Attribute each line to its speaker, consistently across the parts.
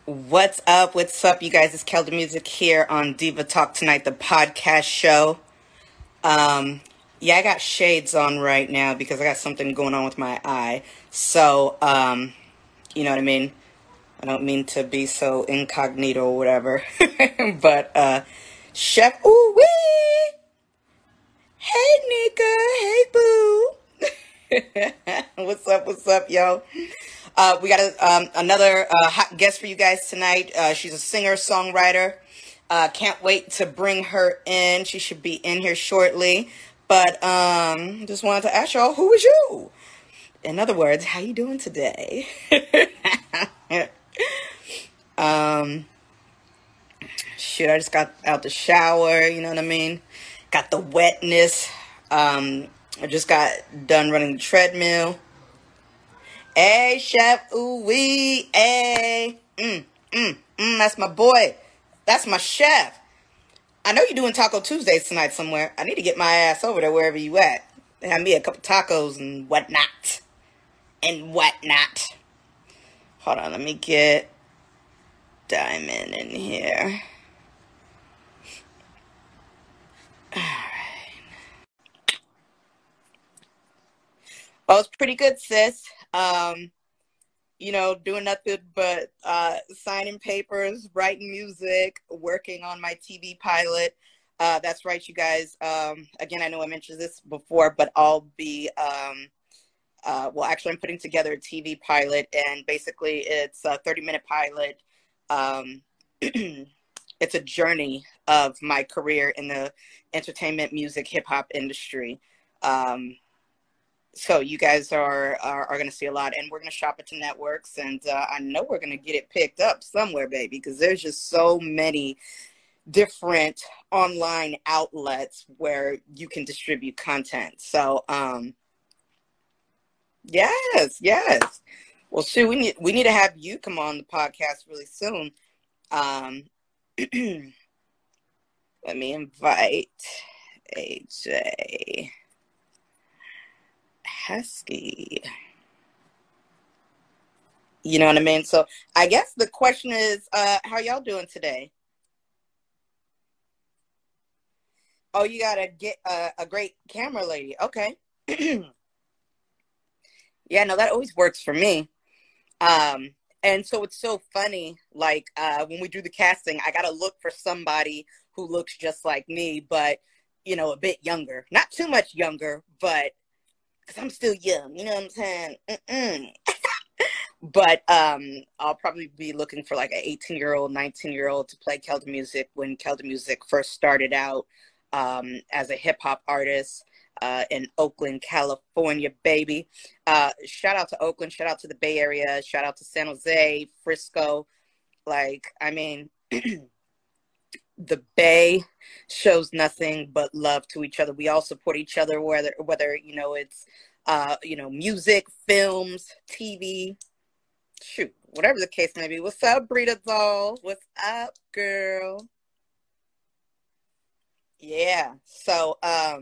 Speaker 1: What's up? What's up, you guys? It's Kelda Music here on Diva Talk Tonight, the podcast show. Um, yeah, I got shades on right now because I got something going on with my eye. So, you know what I mean? I don't mean to be so incognito or whatever. But, Chef, ooh wee! Hey, Nika! Hey, boo! What's up, yo? We got another hot guest for you guys tonight. She's a singer, songwriter. Can't wait to bring her in. She should be in here shortly. But just wanted to ask y'all, who is you? In other words, how you doing today? um, Shoot, I just got out the shower. You know what I mean? Got the wetness. I just got done running the treadmill. Hey, Chef, ooh wee, hey, that's my boy, that's my chef. I know you're doing Taco Tuesdays tonight somewhere. I need to get my ass over there wherever you at. Have me a couple tacos and whatnot, Hold on, let me get Diamond in here. All right. Well, it's pretty good, sis. Doing nothing but signing papers, writing music, working on my TV pilot. That's right, you guys. Again, I know I mentioned this before, but I'll be, actually, I'm putting together a TV pilot, and basically it's a 30-minute pilot. It's a journey of my career in the entertainment, music, hip-hop industry. So you guys are going to see a lot, and we're going to shop it to networks, and I know we're going to get it picked up somewhere, baby, because there's just so many different online outlets where you can distribute content. So, yes. Well, shoot, we need to have you come on the podcast really soon. Let me invite AJ Husky. You know what I mean? So I guess the question is, how y'all doing today? Oh, you got to get a great camera lady. Okay. Yeah, no, that always works for me. And so it's so funny, like when we do the casting, I got to look for somebody who looks just like me, but, a bit younger. Not too much younger, but because I'm still young, you know what I'm saying? But I'll probably be looking for like an 18-year-old, 19-year-old to play Kelda Music when Kelda Music first started out as a hip hop artist in Oakland, California, baby. Shout out to Oakland, shout out to the Bay Area, shout out to San Jose, Frisco. Like, I mean, the Bay shows nothing but love to each other. We all support each other, whether it's music, films, TV. Shoot, whatever the case may be. What's up, Brita Doll? What's up, girl? Yeah. So,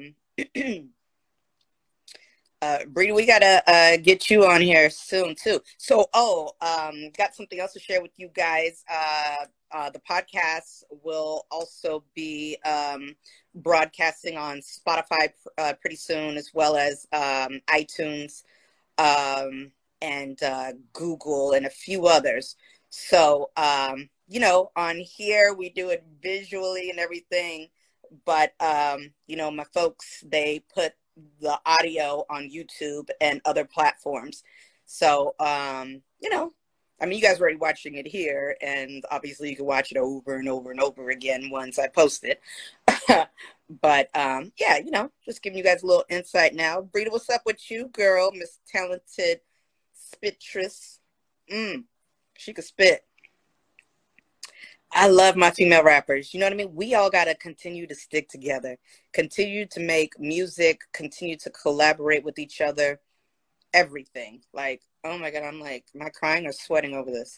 Speaker 1: Brita, we gotta get you on here soon too. So, got something else to share with you guys. The podcast will also be broadcasting on Spotify pretty soon, as well as iTunes. And Google and a few others. So, on here we do it visually and everything, but, my folks, they put the audio on YouTube and other platforms. So, I mean, you guys are already watching it here, and obviously you can watch it over and over and over again once I post it. But yeah, just giving you guys a little insight now. Brita, what's up with you, girl? Miss Talented Spitress. She could spit. I love my female rappers. You know what I mean? We all got to continue to stick together, continue to make music, continue to collaborate with each other, everything. Like, oh my God, I'm like, am I crying or sweating over this?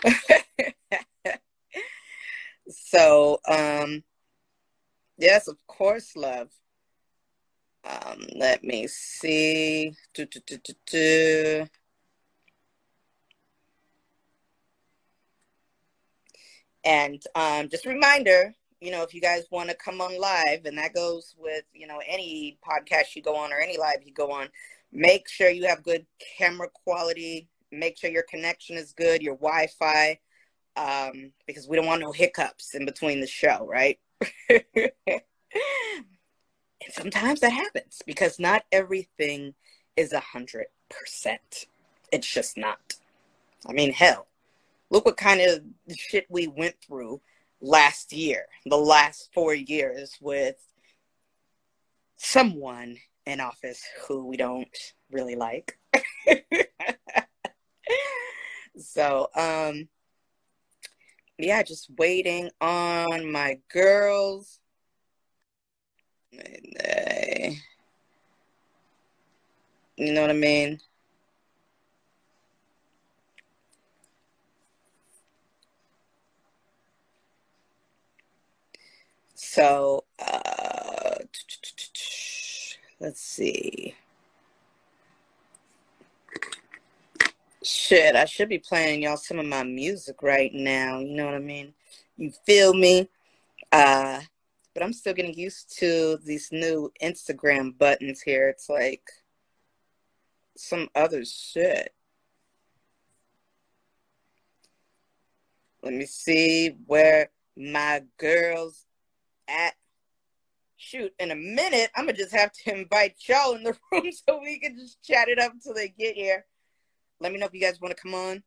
Speaker 1: So, yes, of course, love. Let me see. And just a reminder, if you guys want to come on live, and that goes with, any podcast you go on or any live you go on, make sure you have good camera quality. Make sure your connection is good, your Wi-Fi, because we don't want no hiccups in between the show, right? And sometimes that happens because not everything is 100%. It's just not. I mean, hell, look what kind of shit we went through last year, the last 4 years, with someone in office who we don't really like. So, yeah, just waiting on my girls. And you know what I mean? So, let's see. Shit, I should be playing y'all some of my music right now. You know what I mean? You feel me? But I'm still getting used to these new Instagram buttons here. It's like some other shit. Let me see where my girls at. Shoot, in a minute, I'm going to just have to invite y'all in the room so we can just chat it up until they get here. Let me know if you guys want to come on.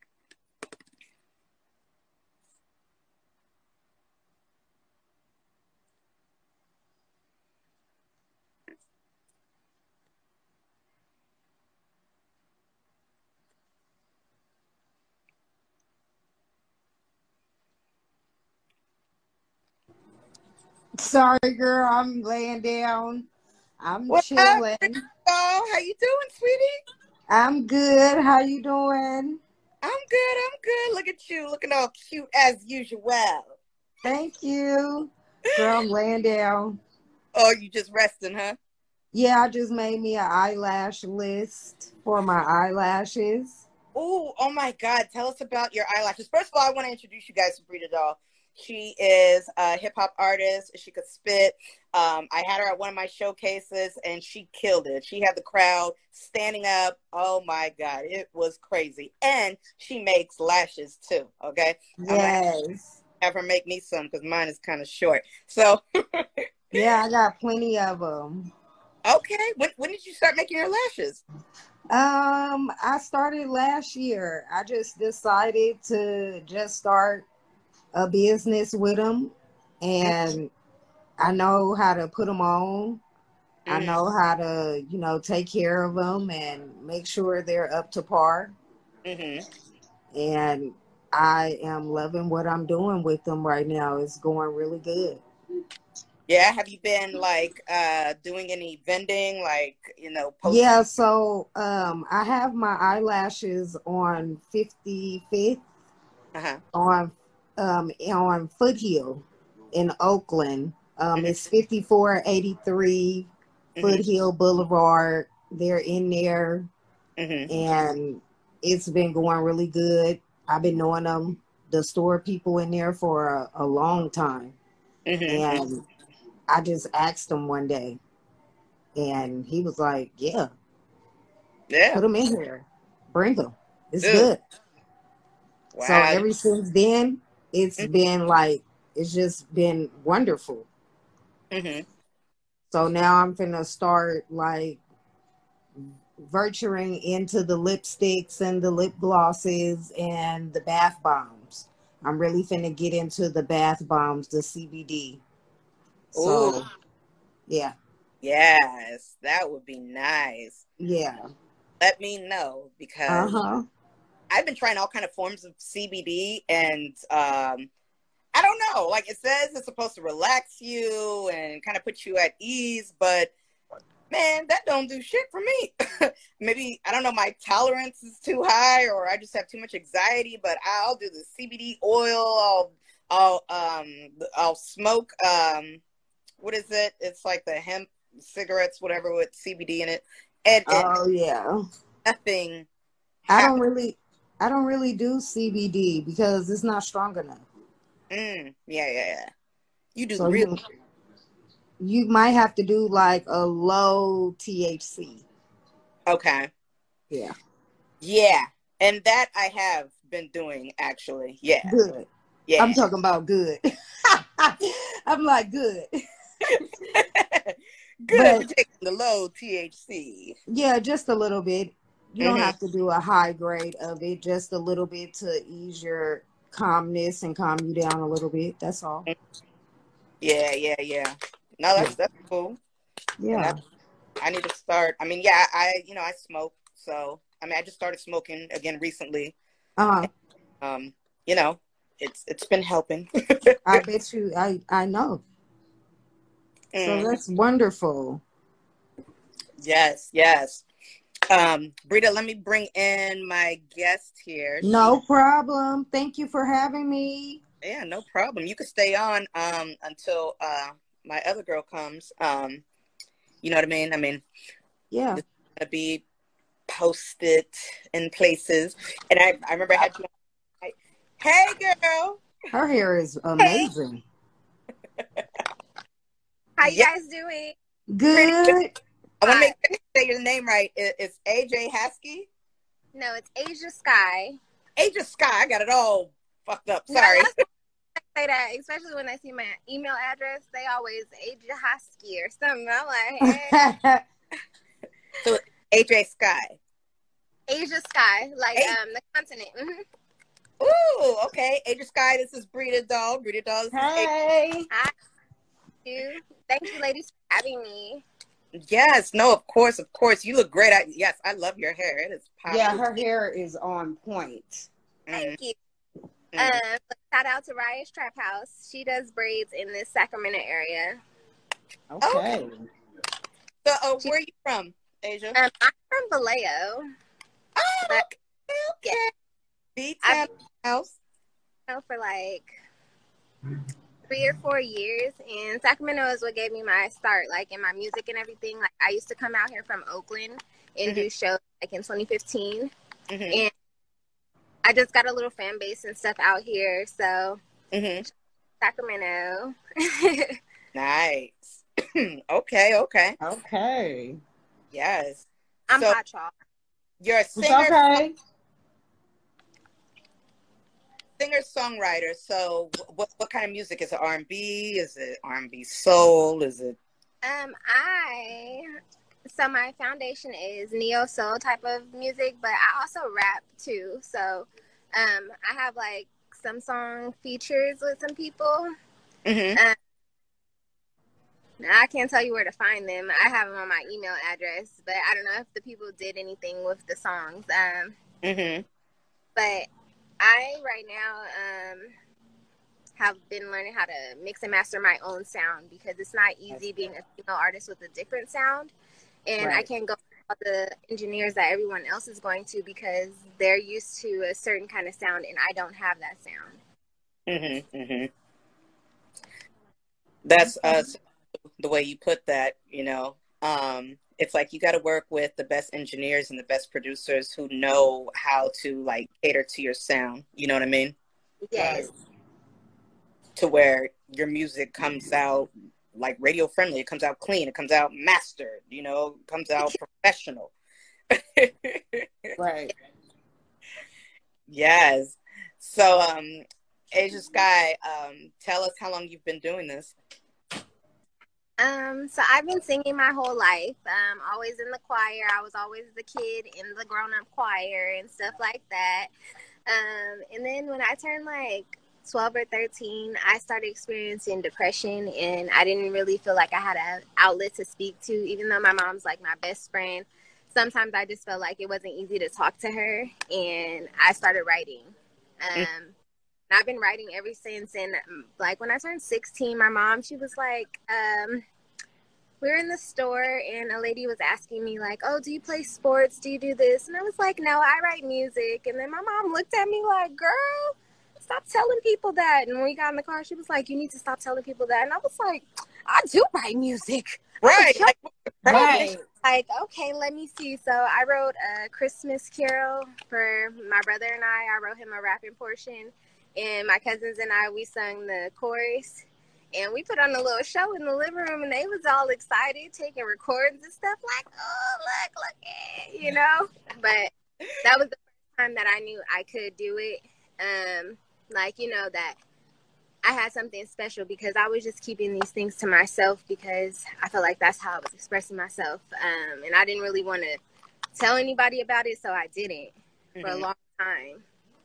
Speaker 2: Sorry, girl. I'm laying down. I'm
Speaker 1: What up,
Speaker 2: chilling.
Speaker 1: How you doing, sweetie?
Speaker 2: I'm good. How you doing?
Speaker 1: I'm good. Look at you, looking all cute as usual.
Speaker 2: Thank you. Girl, I'm laying down.
Speaker 1: Oh, you just resting, huh?
Speaker 2: Yeah, I just made me an eyelash list for my eyelashes.
Speaker 1: Oh my God. Tell us about your eyelashes. First of all, I want to introduce you guys to Brita Doll. She is a hip hop artist. She could spit. I had her at one of my showcases and she killed it. She had the crowd standing up. Oh my God. It was crazy. And she makes lashes too. Okay. I'm going to have her make me some because mine is kind of short. So,
Speaker 2: yeah, I got plenty of them.
Speaker 1: Okay. When did you start making your lashes?
Speaker 2: I started last year. I just decided to just start a business with them, and I know how to put them on. I know how to, take care of them and make sure they're up to par. And I am loving what I'm doing with them right now. It's going really good.
Speaker 1: Yeah, have you been like doing any vending, like posting?
Speaker 2: Yeah, so I have my eyelashes on 55th on Foothill in Oakland. It's 5483 Foothill Boulevard. They're in there, and it's been going really good. I've been knowing the store people in there for a long time, and I just asked him one day, and he was like, "Yeah, put them in here, bring them. It's good." Wow. So ever since then, it's been like it's just been wonderful. So now I'm finna start like venturing into the lipsticks and the lip glosses and the bath bombs. I'm really finna get into the bath bombs, the CBD. So, yeah.
Speaker 1: Yes, that would be nice.
Speaker 2: Yeah.
Speaker 1: Let me know because I've been trying all kind of forms of CBD and I don't know. Like it says it's supposed to relax you and kind of put you at ease, but man, that don't do shit for me. Maybe, I don't know, my tolerance is too high or I just have too much anxiety, but I'll do the CBD oil. I'll smoke, what is it? It's like the hemp cigarettes, whatever, with CBD in it. And
Speaker 2: yeah.
Speaker 1: Nothing
Speaker 2: happens. I don't really do CBD because it's not strong enough.
Speaker 1: Yeah. You do
Speaker 2: So
Speaker 1: real.
Speaker 2: you might have to do like a low THC.
Speaker 1: Okay.
Speaker 2: Yeah.
Speaker 1: Yeah. And that I have been doing actually. Yeah.
Speaker 2: Good. I'm
Speaker 1: Yeah.
Speaker 2: talking about good. I'm like good.
Speaker 1: Good for
Speaker 2: But
Speaker 1: taking the low THC.
Speaker 2: yeah, just a little bit. You don't
Speaker 1: Hmm.
Speaker 2: have to do a high grade of it, just a little bit to ease your calmness and calm you down a little bit. That's all.
Speaker 1: Yeah. No,
Speaker 2: Yeah.
Speaker 1: that's cool. And
Speaker 2: Yeah.
Speaker 1: I need to start. I mean, yeah, I smoke. So, I mean, I just started smoking again recently.
Speaker 2: Uh-huh.
Speaker 1: Um, you know, it's been helping.
Speaker 2: I bet you I know. So
Speaker 1: Mm,
Speaker 2: that's wonderful.
Speaker 1: yes. Brita, let me bring in my guest here.
Speaker 2: No problem. Thank you for having me.
Speaker 1: Yeah, no problem. You could stay on until my other girl comes. You know what I mean? I mean,
Speaker 2: Yeah.
Speaker 1: this is gonna be posted in places. And I remember I had you on, like, hey girl.
Speaker 2: Her hair is
Speaker 3: Hey,
Speaker 2: amazing.
Speaker 3: how you
Speaker 1: Yeah,
Speaker 3: guys doing?
Speaker 1: pretty good.
Speaker 2: Good.
Speaker 1: I want to
Speaker 3: Hi.
Speaker 1: make sure you say your name right. It's AJ Haskey.
Speaker 3: No, it's Asia Sky.
Speaker 1: AJ Sky. I got it all fucked up.
Speaker 3: No,
Speaker 1: Sorry.
Speaker 3: that's why I say that, especially when I see my email address. They always Asia Husky or something. I'm like, hey,
Speaker 1: So AJ Sky.
Speaker 3: Asia Sky, like
Speaker 1: Hey.
Speaker 3: the continent.
Speaker 1: Ooh, okay. AJ Sky. This is Brita Doll. Brita Doll. This is AJ.
Speaker 2: Hey.
Speaker 3: Hi, you. Thank you, ladies, for having me.
Speaker 1: Yes. No. Of course. Of course. You look great. Yes. I love your hair. It is
Speaker 2: Yeah,
Speaker 1: popping.
Speaker 2: her hair is on point.
Speaker 1: Mm,
Speaker 3: Thank you.
Speaker 1: mm.
Speaker 3: Shout out to Raya's Trap House. She does braids in the Sacramento area.
Speaker 1: Okay.
Speaker 2: Okay.
Speaker 1: So,
Speaker 3: She,
Speaker 1: where are you from, Asia?
Speaker 3: I'm from Vallejo,
Speaker 1: Oh,
Speaker 3: but
Speaker 1: okay.
Speaker 3: yeah, I've
Speaker 1: B-Town house.
Speaker 3: been for like 3 or 4 years, and Sacramento is what gave me my start, like in my music and everything. Like I used to come out here from Oakland and
Speaker 1: Mm-hmm.
Speaker 3: do shows like in 2015,
Speaker 1: Mm-hmm.
Speaker 3: and I just got a little fan base and stuff out here. So
Speaker 1: Mm-hmm.
Speaker 3: Sacramento.
Speaker 1: Nice. Okay.
Speaker 2: Okay.
Speaker 1: Yes.
Speaker 3: I'm
Speaker 1: So
Speaker 3: hot y'all.
Speaker 1: you're a
Speaker 2: It's
Speaker 1: singer,
Speaker 2: okay.
Speaker 1: songwriter. So what kind of music is it? R&B? Is it R&B soul? Is it?
Speaker 3: So my foundation is neo soul type of music, but I also rap too. So I have like some song features with some people.
Speaker 1: Mm-hmm.
Speaker 3: I can't tell you where to find them. I have them on my email address, but I don't know if the people did anything with the songs.
Speaker 1: Mm-hmm.
Speaker 3: But I right now have been learning how to mix and master my own sound because it's not easy being a female artist with a different sound. And I can't go with all the engineers that everyone else is going to because they're used to a certain kind of sound and I don't have that sound.
Speaker 1: Mm-hmm. Mm-hmm. That's the way you put that, you know. It's like you got to work with the best engineers and the best producers who know how to like cater to your sound. You know what I mean?
Speaker 3: Yes.
Speaker 1: To where your music comes out like radio friendly. It comes out clean. It comes out mastered. You know, it comes out professional.
Speaker 2: Right.
Speaker 1: Yes. So, Asia Sky, tell us how long you've been doing this.
Speaker 3: So I've been singing my whole life. Always in the choir. I was always the kid in the grown-up choir and stuff like that. And then when I turned like 12 or 13, I started experiencing depression and I didn't really feel like I had an outlet to speak to, even though my mom's like my best friend. Sometimes I just felt like it wasn't easy to talk to her and I started writing. And I've been writing ever since. And like when I turned 16, my mom, she was like, we were in the store and a lady was asking me like, oh, do you play sports? Do you do this? And I was like, no, I write music. And then my mom looked at me like, girl, stop telling people that. And when we got in the car, she was like, you need to stop telling people that. And I was like, I do write music.
Speaker 1: Right.
Speaker 2: Right.
Speaker 3: Like, okay, let me see. So I wrote a Christmas carol for my brother and I wrote him a rapping portion. and my cousins and I, we sung the chorus. And we put on a little show in the living room, and they was all excited, taking recordings and stuff like, oh, look it, you know? But that was the first time that I knew I could do it. Like, you know, that I had something special, because I was just keeping these things to myself because I felt like that's how I was expressing myself. And I didn't really want to tell anybody about it, so I didn't for a long time.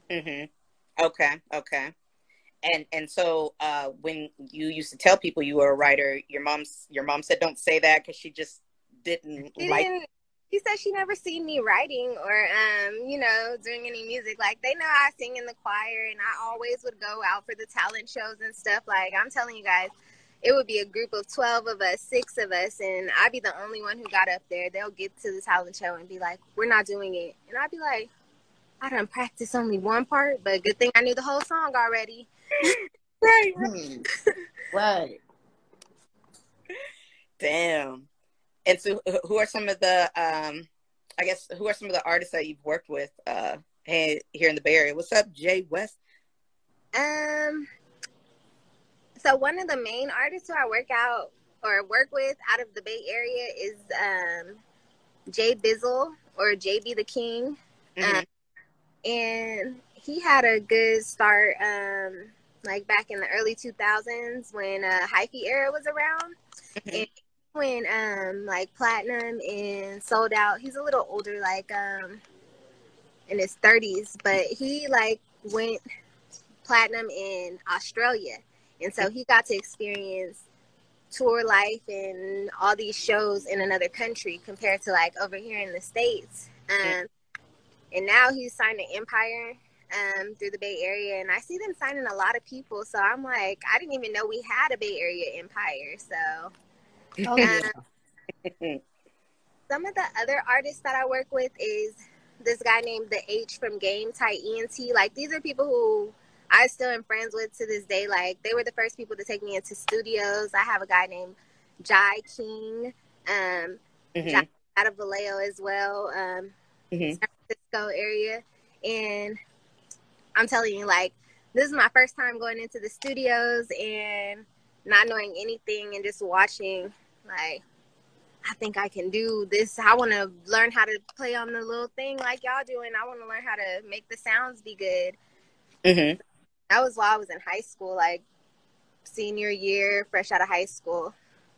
Speaker 1: Okay. And so when you used to tell people you were a writer, your mom said don't say that because she just didn't like.
Speaker 3: She said she never seen me writing or you know, doing any music. Like, they know I sing in the choir, and I always would go out for the talent shows and stuff. Like, I'm telling you guys, it would be a group of 12 of us, 6 of us, and I'd be the only one who got up there. They'll get to the talent show and be like, we're not doing it. And I'd be like, I done practiced only one part, but good thing I knew the whole song already.
Speaker 2: Right.
Speaker 1: Damn. And so who are some of the who are some of the artists that you've worked with here in the Bay Area? What's up, Jay West?
Speaker 3: So one of the main artists who I work with out of the Bay Area is Jay Bizzle, or JB the King. And he had a good start like back in the early 2000s when hyphy era was around. And when like platinum and sold out. He's a little older, like in his 30s, but he like went platinum in Australia, and so he got to experience tour life and all these shows in another country compared to like over here in the States. And now he's signed to Empire through the Bay Area, and I see them signing a lot of people, so I'm like, I didn't even know we had a Bay Area Empire. So some of the other artists that I work with is this guy named The H from Game, Ty ENT. Like, these are people who I still am friends with to this day. Like, they were the first people to take me into studios. I have a guy named Jai King, Jai out of Vallejo as well, San Francisco area. And I'm telling you, like, this is my first time going into the studios and not knowing anything and just watching, like, I think I can do this. I want to learn how to play on the little thing like y'all do, and I want to learn how to make the sounds be good. That was while I was in high school, like senior year, fresh out of high school.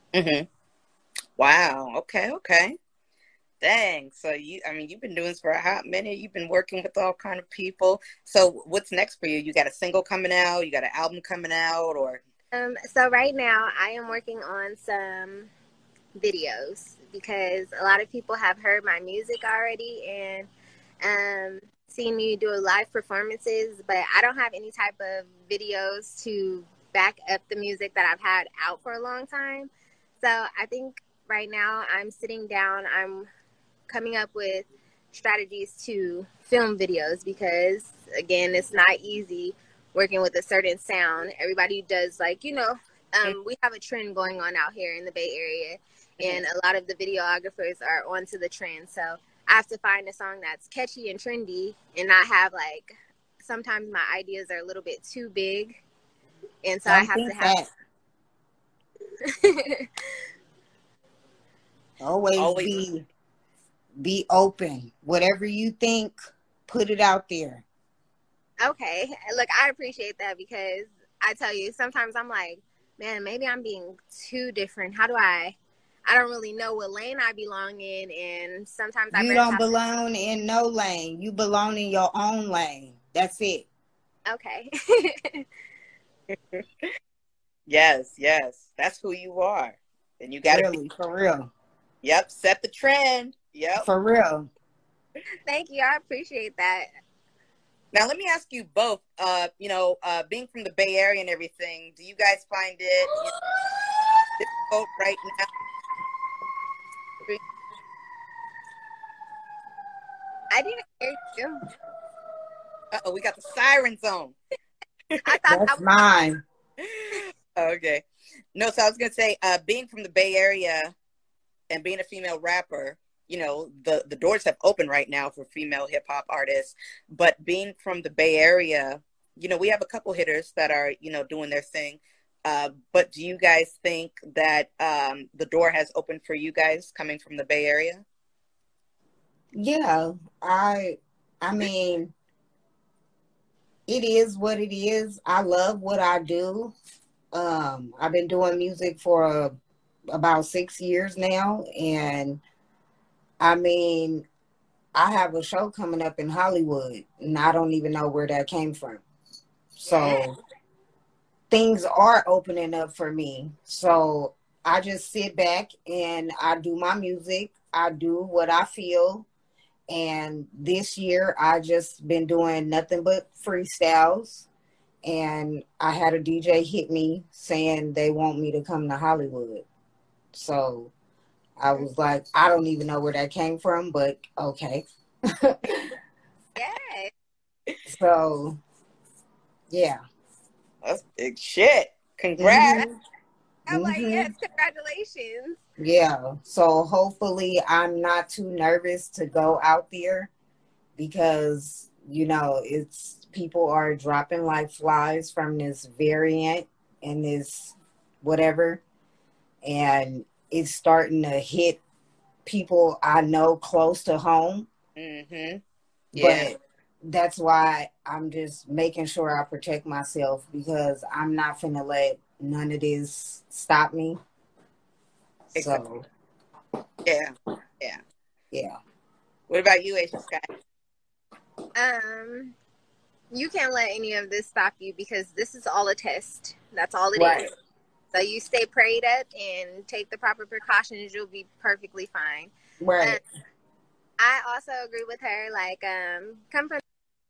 Speaker 1: Wow. Okay. Dang. So you've been doing this for a hot minute. You've been working with all kind of people. So what's next for you? You got a single coming out? You got an album coming out? Or
Speaker 3: so right now I am working on some videos because a lot of people have heard my music already and seen me do live performances, but I don't have any type of videos to back up the music that I've had out for a long time. So I think right now I'm sitting down, I'm coming up with strategies to film videos because, again, it's not easy working with a certain sound. Everybody does, like, you know, we have a trend going on out here in the Bay Area, and a lot of the videographers are onto the trend. So I have to find a song that's catchy and trendy and not have, like, sometimes my ideas are a little bit too big. And so I have to have...
Speaker 2: Always be open. Whatever you think, put it out there.
Speaker 3: Okay. Look, I appreciate that because I tell you, sometimes I'm like, man, maybe I'm being too different. How do I don't really know what lane I belong in. And sometimes
Speaker 2: you don't belong in no lane. You belong in your own lane. That's it.
Speaker 3: Okay.
Speaker 1: Yes. That's who you are. And you got to
Speaker 2: really, for real.
Speaker 1: Yep. Set the trend. Yep.
Speaker 2: For real.
Speaker 3: Thank you. I appreciate that.
Speaker 1: Now, let me ask you both, being from the Bay Area and everything, do you guys find it difficult right now?
Speaker 3: I didn't hear you.
Speaker 1: Uh-oh, we got the sirens on.
Speaker 3: I thought
Speaker 2: that's mine.
Speaker 1: Okay. No, so I was going to say, being from the Bay Area and being a female rapper, you know, the doors have opened right now for female hip hop artists, but being from the Bay Area, we have a couple hitters that are, doing their thing. But do you guys think that the door has opened for you guys coming from the Bay Area?
Speaker 2: Yeah, I mean, it is what it is. I love what I do. I've been doing music for about 6 years now, and I mean, I have a show coming up in Hollywood, and I don't even know where that came from. So things are opening up for me. So I just sit back and I do my music. I do what I feel. And this year I just been doing nothing but freestyles. And I had a DJ hit me saying they want me to come to Hollywood. So I was like, I don't even know where that came from, but okay.
Speaker 3: Yeah.
Speaker 2: So, yeah.
Speaker 1: That's big shit. Congrats.
Speaker 2: Mm-hmm.
Speaker 3: I'm like, yes, congratulations.
Speaker 2: Yeah. So hopefully I'm not too nervous to go out there because, it's people are dropping like flies from this variant and this whatever. And it's starting to hit people I know close to home.
Speaker 1: Mm-hmm.
Speaker 2: Yeah. But that's why I'm just making sure I protect myself because I'm not finna let none of this stop me.
Speaker 1: Exactly.
Speaker 2: So yeah.
Speaker 1: What about you, Asia Sky?
Speaker 3: You can't let any of this stop you because this is all a test. That's all it is. So you stay prayed up and take the proper precautions. You'll be perfectly fine.
Speaker 2: Right.
Speaker 3: I also agree with her. Like, come from.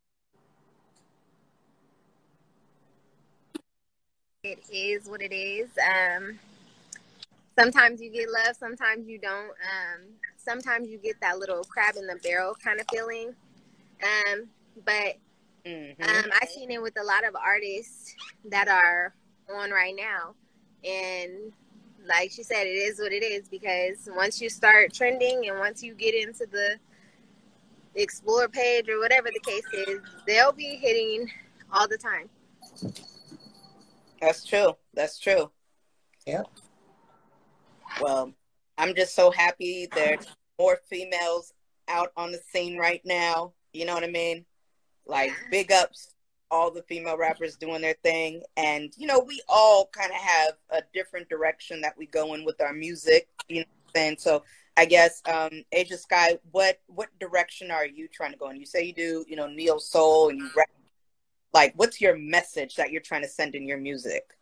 Speaker 3: It is what it is. Sometimes you get love, sometimes you don't. Sometimes you get that little crab in the barrel kind of feeling. But I've seen it with a lot of artists that are on right now. And like she said, it is what it is because once you start trending and once you get into the explore page or whatever the case is, they'll be hitting all the time.
Speaker 1: That's true. That's true.
Speaker 2: Yep.
Speaker 1: Well, I'm just so happy there's more females out on the scene right now. You know what I mean? Like, big ups, all the female rappers doing their thing. And, we all kind of have a different direction that we go in with our music, you know what I'm saying? So I guess, Asia Sky, what direction are you trying to go in? You say you do, neo soul and you rap. Like, what's your message that you're trying to send in your music?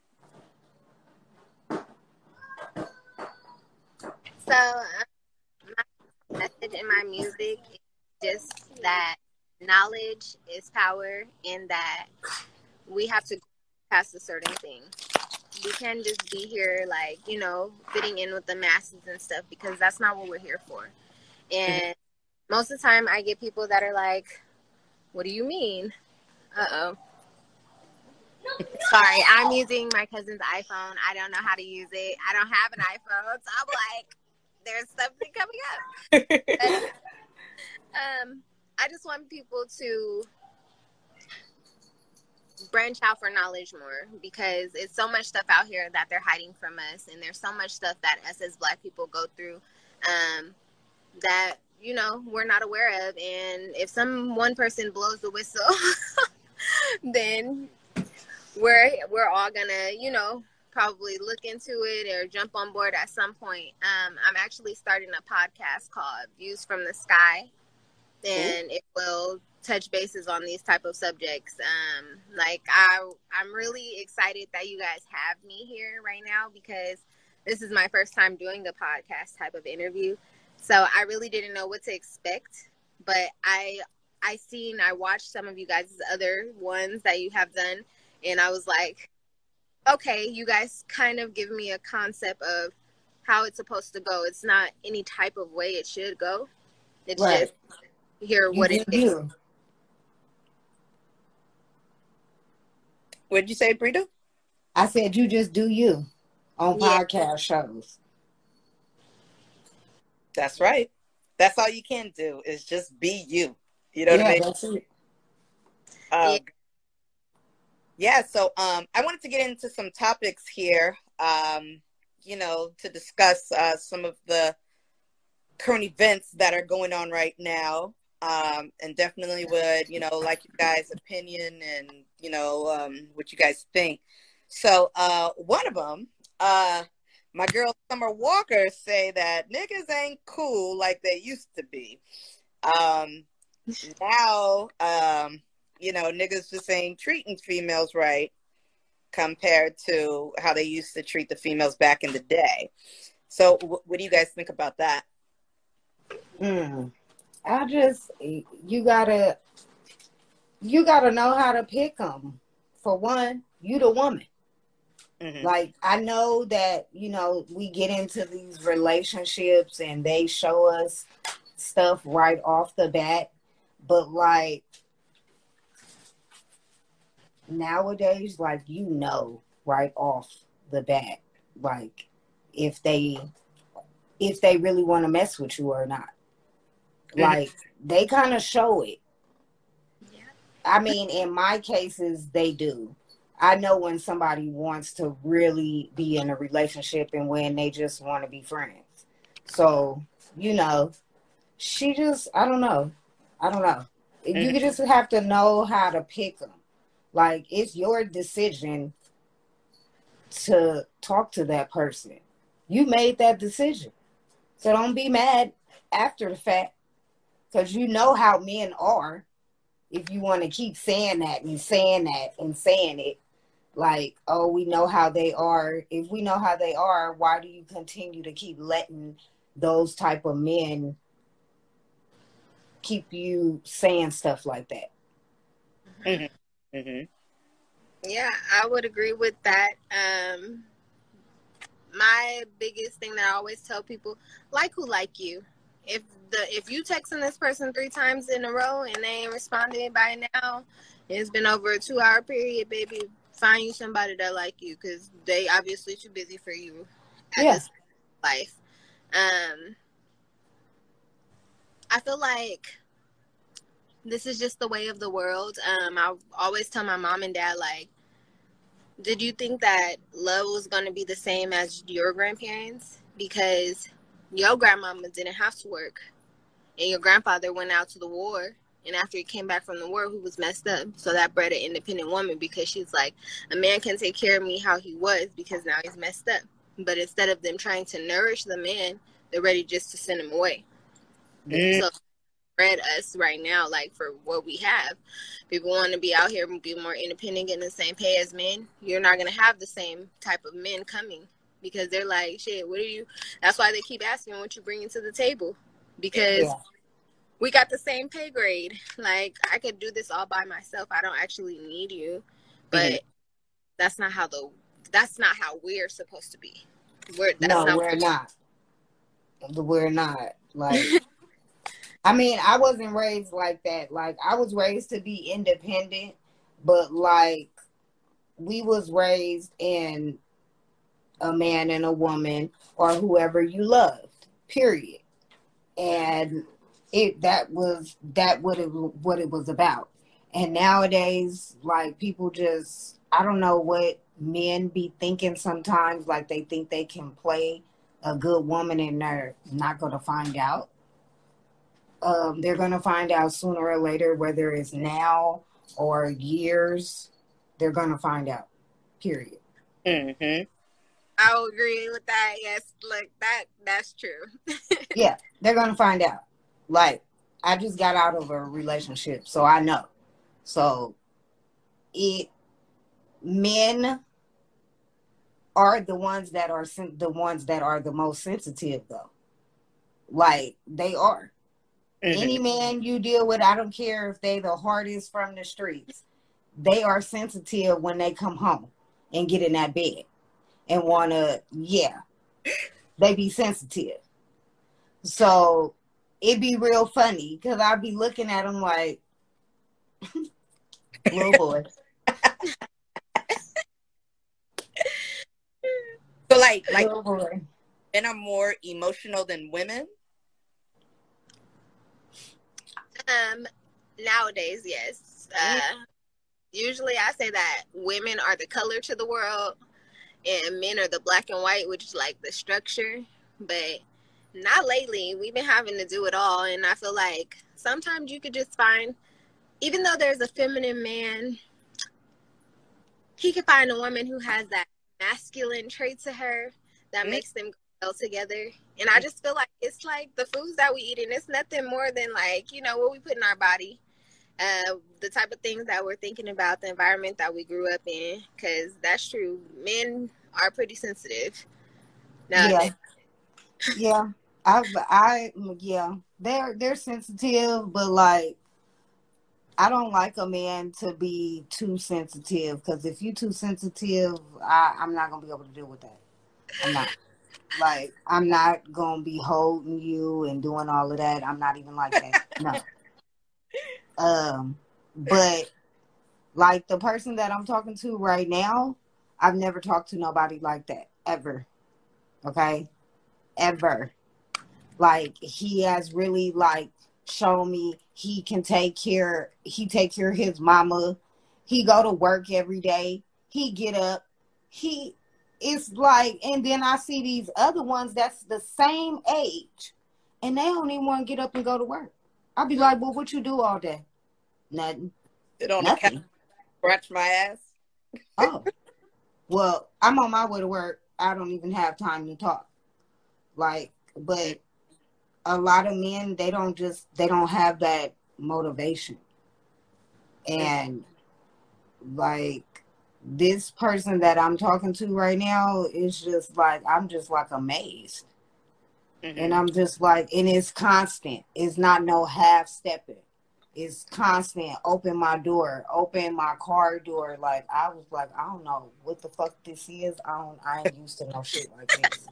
Speaker 3: So, my message in my music is just that knowledge is power and that we have to go past a certain thing. We can't just be here, like, fitting in with the masses and stuff because that's not what we're here for. And most of the time I get people that are like, what do you mean? Uh-oh. Sorry, I'm using my cousin's iPhone. I don't know how to use it. I don't have an iPhone. So I'm like, there's something coming up. But, I just want people to branch out for knowledge more because it's so much stuff out here that they're hiding from us. And there's so much stuff that us as Black people go through that, we're not aware of. And if one person blows the whistle, then we're all gonna, probably look into it or jump on board at some point. I'm actually starting a podcast called Views from the Sky, and it will touch bases on these type of subjects. I'm really excited that you guys have me here right now because this is my first time doing a podcast type of interview. So I really didn't know what to expect, but I watched some of you guys' other ones that you have done, and I was like, okay, you guys kind of give me a concept of how it's supposed to go. It's not any type of way it should go. It's just hear what it is.
Speaker 1: What'd you say, Brita?
Speaker 2: I said you just do you on podcast shows.
Speaker 1: That's right. That's all you can do is just be you. You know what I mean?
Speaker 2: That's it.
Speaker 1: Yeah, so I wanted to get into some topics here, to discuss some of the current events that are going on right now. And definitely would, like you guys' opinion and, what you guys think. So one of them, my girl Summer Walker say that niggas ain't cool like they used to be. Um, Now, niggas just ain't treating females right compared to how they used to treat the females back in the day. So what do you guys think about that?
Speaker 2: You gotta know how to pick them. For one, you the woman. Mm-hmm. Like, I know that, we get into these relationships and they show us stuff right off the bat, but like nowadays, like, right off the bat, like if they really want to mess with you or not. Like, they kind of show it. Yeah. I mean, in my cases, they do. I know when somebody wants to really be in a relationship and when they just want to be friends. So, I don't know. You just have to know how to pick them. Like, it's your decision to talk to that person. You made that decision. So don't be mad after the fact. Because you know how men are. If you want to keep saying that and saying that and saying it, like, oh, we know how they are. If we know how they are, why do you continue to keep letting those type of men keep you saying stuff like that?
Speaker 3: Mm-hmm. Mm-hmm. Yeah, I would agree with that. My biggest thing that I always tell people, like who like you. If you texting this person 3 times in a row and they ain't responding by now, it's been over a 2-hour period, baby. Find you somebody that like you, because they obviously too busy for you at this life. I feel like this is just the way of the world. I always tell my mom and dad, like, did you think that love was going to be the same as your grandparents? Because your grandmama didn't have to work. And your grandfather went out to the war. And after he came back from the war, he was messed up. So that bred an independent woman, because she's like, a man can take care of me how he was because now he's messed up. But instead of them trying to nourish the man, they're ready just to send him away. So bred us right now, like, for what we have. People want to be out here and be more independent, getting the same pay as men. You're not going to have the same type of men coming, because they're like, shit, what are you? That's why they keep asking what you bringing to the table. Because we got the same pay grade. Like, I could do this all by myself. I don't actually need you. But that's not how we're supposed to be.
Speaker 2: We're not. We're not. Like, I mean, I wasn't raised like that. Like, I was raised to be independent, but like, we was raised in a man and a woman or whoever you loved, period. And that was what it was about. And nowadays, like, people just, I don't know what men be thinking sometimes. Like, they think they can play a good woman and they're not going to find out. They're going to find out sooner or later, whether it's now or years. They're going to find out, period.
Speaker 3: I will agree with that. Yes, like, that's true.
Speaker 2: Yeah, they're going to find out. Like, I just got out of a relationship, so I know. So, men are the ones that are the most sensitive, though. Like, they are. Any man you deal with, I don't care if they the hardest from the streets, they are sensitive when they come home and get in that bed and want to, they be sensitive. So it'd be real funny because I'd be looking at them like, little boy.
Speaker 1: So like men are more emotional than women?
Speaker 3: Nowadays, yes. usually I say that women are the color to the world and men are the black and white, which is like the structure. But not lately. We've been having to do it all. And I feel like sometimes you could just find, even though there's a feminine man, he could find a woman who has that masculine trait to her that makes them go together. And I just feel like it's like the foods that we eat, and it's nothing more than like, you know, what we put in our body, the type of things that we're thinking about, the environment that we grew up in, because that's true. Men are pretty sensitive.
Speaker 2: Yeah. Yeah. Yeah, they're sensitive, but like, I don't like a man to be too sensitive, because if you're too sensitive, I'm not gonna be able to deal with that. I'm not. Like, I'm not gonna be holding you and doing all of that. I'm not even like that. No. But like the person that I'm talking to right now, I've never talked to nobody like that ever. Okay, ever. Like, he has really like shown me he can take care of his mama. He go to work every day. He get up. It's like, and then I see these other ones that's the same age and they don't even want to get up and go to work. I'll be like, well, what you do all day? Nothing.
Speaker 1: Sit on
Speaker 2: Nothing.
Speaker 1: the couch, scratch my ass.
Speaker 2: Oh, well, I'm on my way to work. I don't even have time to talk. Like, but a lot of men, they don't have that motivation. And like, this person that I'm talking to right now is just like, I'm just like amazed. And I'm just like, and it's constant. It's not no half stepping. It's constant. Open my door, open my car door. Like, I was like, I don't know what the fuck this is. I ain't used to no shit like this.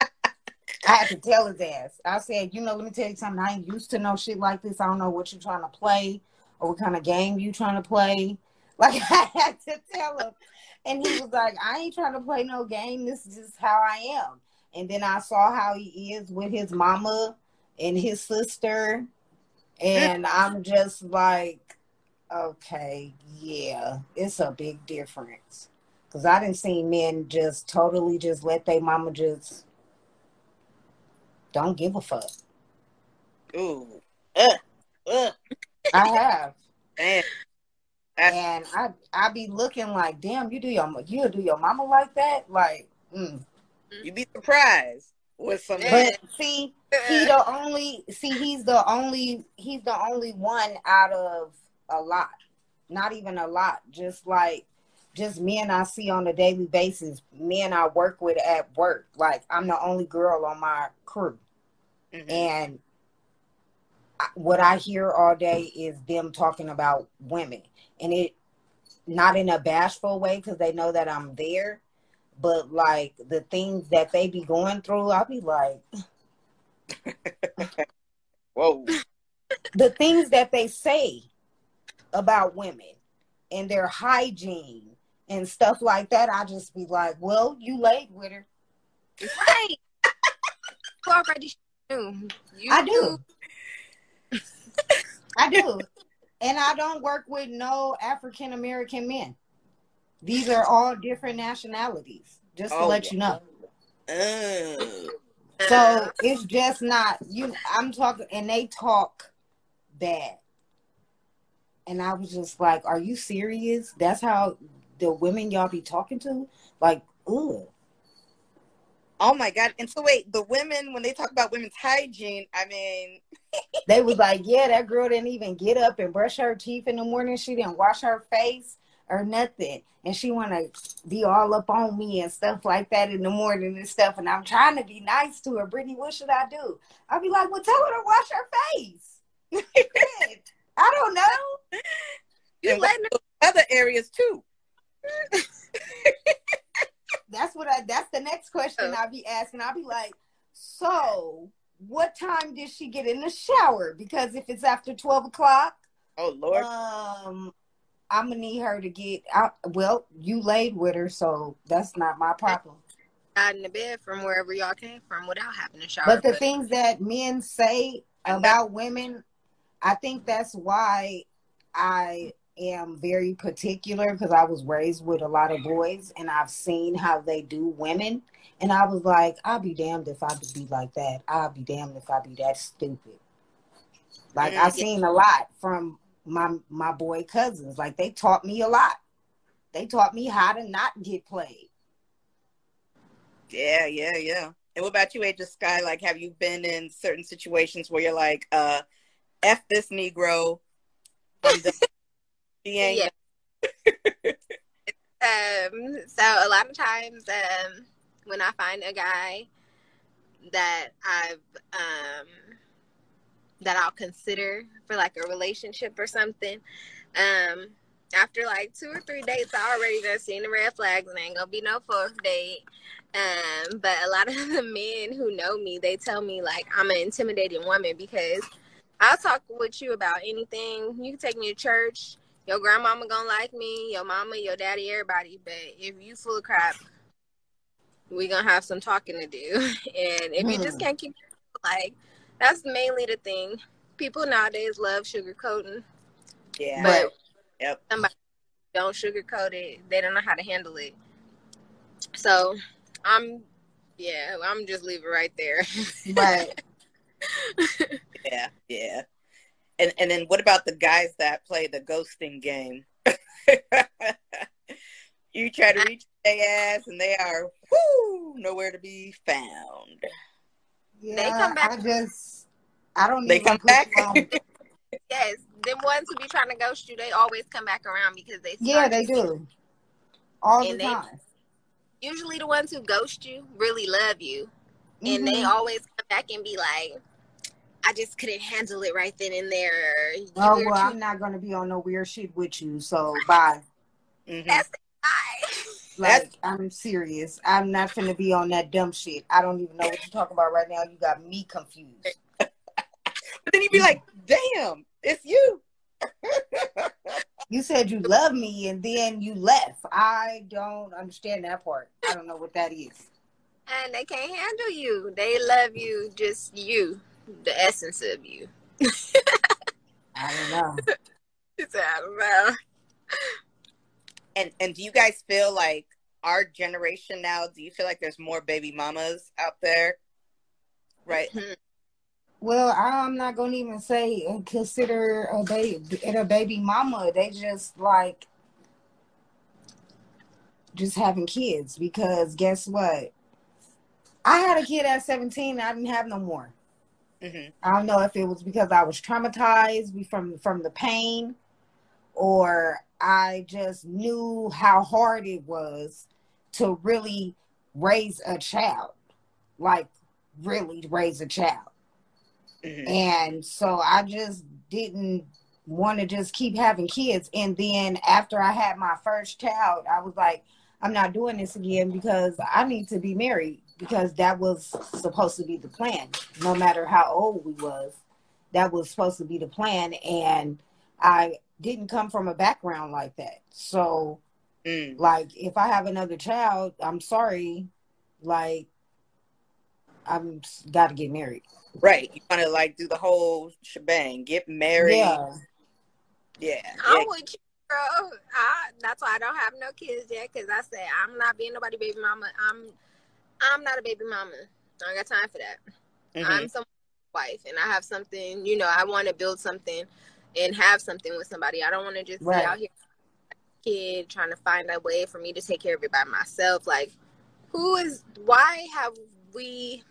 Speaker 2: I had to tell his ass. I said, you know, let me tell you something. I ain't used to no shit like this. I don't know what you're trying to play or what kind of game you trying to play. Like, I had to tell him. And he was like, I ain't trying to play no game. This is just how I am. And then I saw how he is with his mama and his sister. And I'm just like, okay, yeah, it's a big difference. Because I didn't see men just totally just let their mama just don't give a fuck.
Speaker 1: Ooh.
Speaker 2: I have.
Speaker 1: Damn.
Speaker 2: And I be looking like, damn, you do your mama like that? Like,
Speaker 1: You'd be surprised with some.
Speaker 2: But see, he's the only one out of a lot. Not even a lot. Just men I see on a daily basis, men I work with at work. Like, I'm the only girl on my crew. And what I hear all day is them talking about women. And it, not in a bashful way, because they know that I'm there. But like, the things that they be going through, I'll be like,
Speaker 1: whoa.
Speaker 2: The things that they say about women and their hygiene and stuff like that, I just be like, well, you laid with her.
Speaker 3: Right. You already knew.
Speaker 2: I do. I do. And I don't work with no African American men. These are all different nationalities, just to let you know. So it's just not, I'm talking, and they talk bad. And I was just like, are you serious? That's how the women y'all be talking to? Like, ugh.
Speaker 1: Oh my God. And so wait, the women, when they talk about women's hygiene, I mean.
Speaker 2: They was like, yeah, that girl didn't even get up and brush her teeth in the morning. She didn't wash her face or nothing. And she want to be all up on me and stuff like that in the morning and stuff. And I'm trying to be nice to her. Brittany, what should I do? I'll be like, well, tell her to wash her face. I don't know.
Speaker 1: You letting her other areas too.
Speaker 2: That's the next question I'll be asking. I'll be like, so what time did she get in the shower? Because if it's after 12 o'clock,
Speaker 1: oh Lord,
Speaker 2: I'm gonna need her to get out. Well, you laid with her, so that's not my problem.
Speaker 3: Out in the bed from wherever y'all came from without having to shower.
Speaker 2: But the things that men say about women, I think that's why I am very particular because I was raised with a lot of boys and I've seen how they do women. And I was like, I'll be damned if I could be like that. I'll be damned if I be that stupid. Like I seen a lot from my boy cousins. Like they taught me a lot. They taught me how to not get played.
Speaker 1: Yeah. And what about you, Agent Sky? Like, have you been in certain situations where you're like, F this Negro, I'm done. She ain't.
Speaker 3: Yeah. So a lot of times, when I find a guy that that I'll consider for like a relationship or something, after like 2 or 3 dates, I already done seen the red flags and ain't gonna be no 4th date. But a lot of the men who know me, they tell me like I'm an intimidating woman because I'll talk with you about anything. You can take me to church. Your grandmama gonna like me, your mama, your daddy, everybody. But if you full of crap, we gonna have some talking to do. And if you just can't keep, like, that's mainly the thing. People nowadays love sugarcoating.
Speaker 1: Yeah.
Speaker 3: But
Speaker 1: yep.
Speaker 3: Somebody don't sugarcoat it. They don't know how to handle it. So I'm just leave it right there.
Speaker 2: Right.
Speaker 1: Yeah. And then what about the guys that play the ghosting game? You try to reach their ass and they are nowhere to be found.
Speaker 2: Yeah,
Speaker 3: they come back.
Speaker 2: I don't
Speaker 1: They
Speaker 2: even
Speaker 1: come
Speaker 2: put
Speaker 1: back?
Speaker 2: you on.
Speaker 3: Yes, them ones who be trying to ghost you, they always come back around because they
Speaker 2: they do. All the time.
Speaker 3: Usually the ones who ghost you really love you.
Speaker 2: Mm-hmm.
Speaker 3: And they always come back and be like, I just couldn't handle it right then and there.
Speaker 2: I'm not going to be on no weird shit with you, so bye.
Speaker 1: Mm-hmm.
Speaker 3: That's the guy.
Speaker 2: Like, I'm serious. I'm not finna be on that dumb shit. I don't even know what you're talking about right now. You got me confused.
Speaker 1: But then you'd be like, damn, it's you.
Speaker 2: You said you love me and then you left. I don't understand that part. I don't know what that is.
Speaker 3: And they can't handle you. They love you, just you, the essence of you.
Speaker 2: I don't know.
Speaker 3: I don't know.
Speaker 1: And do you guys feel like our generation now, do you feel like there's more baby mamas out there? Right.
Speaker 2: Well, I'm not going to even say consider a baby mama. They just like just having kids because guess what? I had a kid at 17. I didn't have no more.
Speaker 1: Mm-hmm.
Speaker 2: I don't know if it was because I was traumatized from the pain or I just knew how hard it was to really raise a child. Like really raise a child. Mm-hmm. And so I just didn't want to just keep having kids. And then after I had my first child, I was like, I'm not doing this again because I need to be married because that was supposed to be the plan. No matter how old we was, that was supposed to be the plan. And I didn't come from a background like that. So like if I have another child, I'm sorry, like I'm got to get married.
Speaker 1: Right. You want to like do the whole shebang, get married. Yeah.
Speaker 3: I'm with you, girl. That's why I don't have no kids yet because I said I'm not being nobody baby mama. I'm not a baby mama. I don't got time for that. Mm-hmm. I'm someone's wife and I have something, I want to build something and have something with somebody. I don't want to just be out here kid trying to find a way for me to take care of it by myself. Like why have we,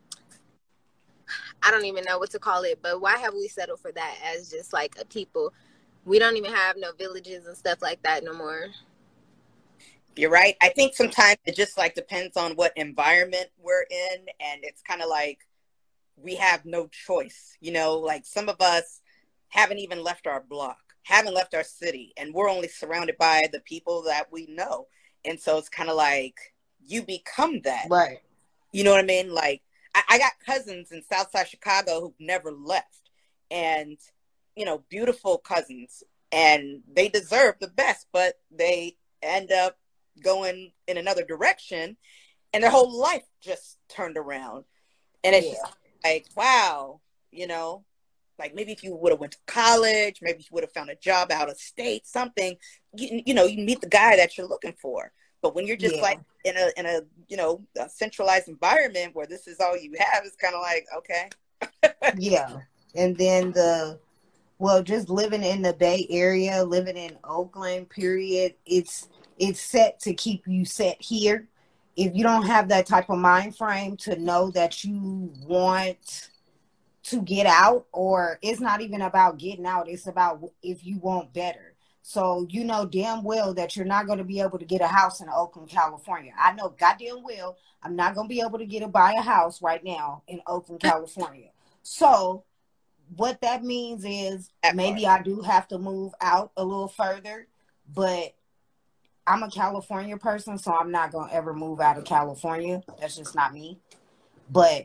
Speaker 3: I don't even know what to call it, but why have we settled for that as just like a people? We don't even have no villages and stuff like that no more.
Speaker 1: You're right. I think sometimes it just like depends on what environment we're in. And it's kind of like we have no choice. Like some of us haven't even left our block, haven't left our city, and we're only surrounded by the people that we know. And so it's kind of like you become that.
Speaker 2: Right.
Speaker 1: You know what I mean? Like I got cousins in Southside Chicago who've never left and, beautiful cousins and they deserve the best, but they end up going in another direction and their whole life just turned around. And it's just like, wow, Like maybe if you would have went to college, maybe you would have found a job out of state, something, you know, you meet the guy that you're looking for. But when you're just like in a, you know, a centralized environment where this is all you have, it's kind of like, okay.
Speaker 2: Yeah. And then just living in the Bay Area, living in Oakland, period, it's set to keep you set here. If you don't have that type of mind frame to know that you want to get out, or it's not even about getting out, it's about if you want better. So you know damn well that you're not going to be able to get a house in Oakland, California. I know goddamn well I'm not going to be able to buy a house right now in Oakland, California. So what that means is maybe I do have to move out a little further, but I'm a California person, so I'm not going to ever move out of California. That's just not me. But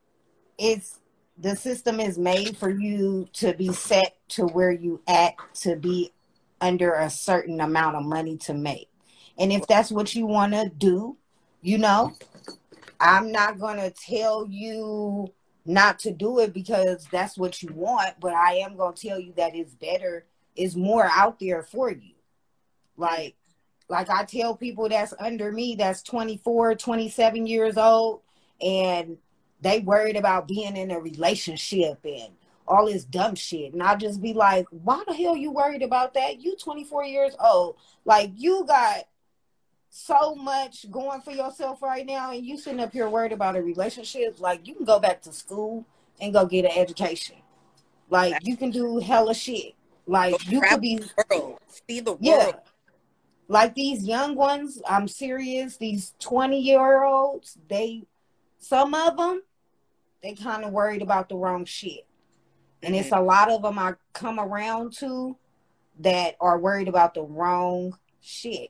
Speaker 2: the system is made for you to be set to where you at, to be under a certain amount of money to make. And if that's what you want to do, you know, I'm not going to tell you not to do it because that's what you want, but I am going to tell you that it's better, it's more out there for you. Like I tell people that's under me, that's 24, 27 years old, and they worried about being in a relationship and all this dumb shit. And I just be like, why the hell you worried about that? You 24 years old. Like, you got so much going for yourself right now, and you sitting up here worried about a relationship. Like, you can go back to school and go get an education. Like, you can do hella shit. Like, you could be...
Speaker 1: See the world.
Speaker 2: Yeah. Like these young ones, I'm serious, these 20-year-olds, some of them, they kind of worried about the wrong shit. And it's a lot of them I come around to that are worried about the wrong shit.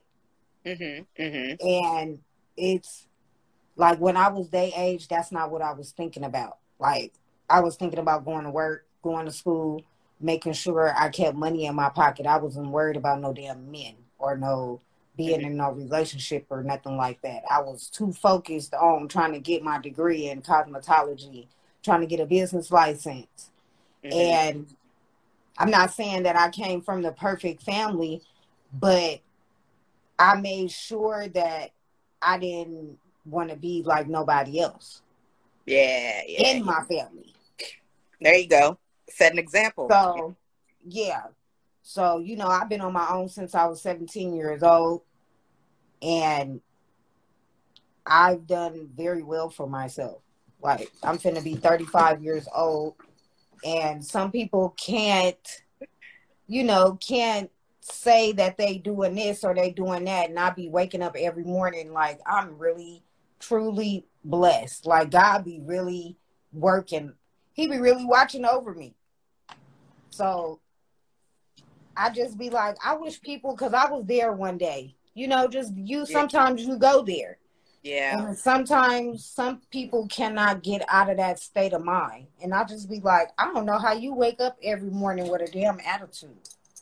Speaker 2: And it's like when I was their age, that's not what I was thinking about. Like, I was thinking about going to work, going to school, making sure I kept money in my pocket. I wasn't worried about no damn men or no being in no relationship or nothing like that. I was too focused on trying to get my degree in cosmetology, trying to get a business license. And I'm not saying that I came from the perfect family, but I made sure that I didn't want to be like nobody else. In my family.
Speaker 1: There you go. Set an example.
Speaker 2: So, yeah. So, you know, I've been on my own since I was 17 years old, and I've done very well for myself. Like, I'm finna be 35 years old, and some people can't say that they doing this or they doing that, and I be waking up every morning like I'm really, truly blessed. Like, God be really working. He be really watching over me. So I just be like, I wish people, because I was there one day, you know, sometimes you go there.
Speaker 1: Yeah.
Speaker 2: And sometimes some people cannot get out of that state of mind. And I just be like, I don't know how you wake up every morning with a damn attitude.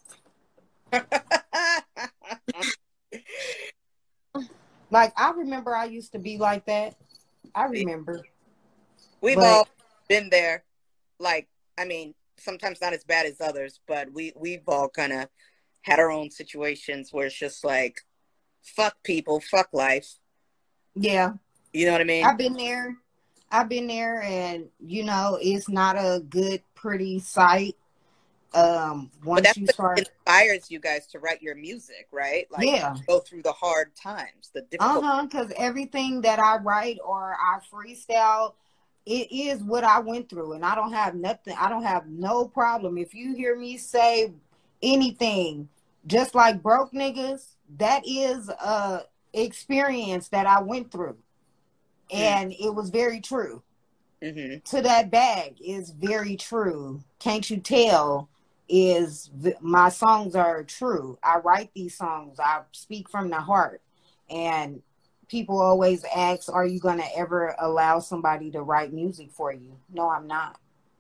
Speaker 2: Like, I remember I used to be like that. I remember.
Speaker 1: We've all been there. Like, I mean, sometimes not as bad as others, but we've all kind of had our own situations where it's just like, fuck people, fuck life.
Speaker 2: Yeah.
Speaker 1: You know what I mean?
Speaker 2: I've been there, and, you know, it's not a good, pretty sight. Once you start,
Speaker 1: inspires you guys to write your music, right? Like, go through the hard times, the difficult.
Speaker 2: Because everything that I write or I freestyle, it is what I went through, and I don't have nothing. I don't have no problem if you hear me say anything, just like broke niggas. That is a experience that I went through, and it was very true. To that bag is very true. Can't you tell? My songs are true. I write these songs. I speak from the heart. And people always ask, are you going to ever allow somebody to write music for you? No, I'm not.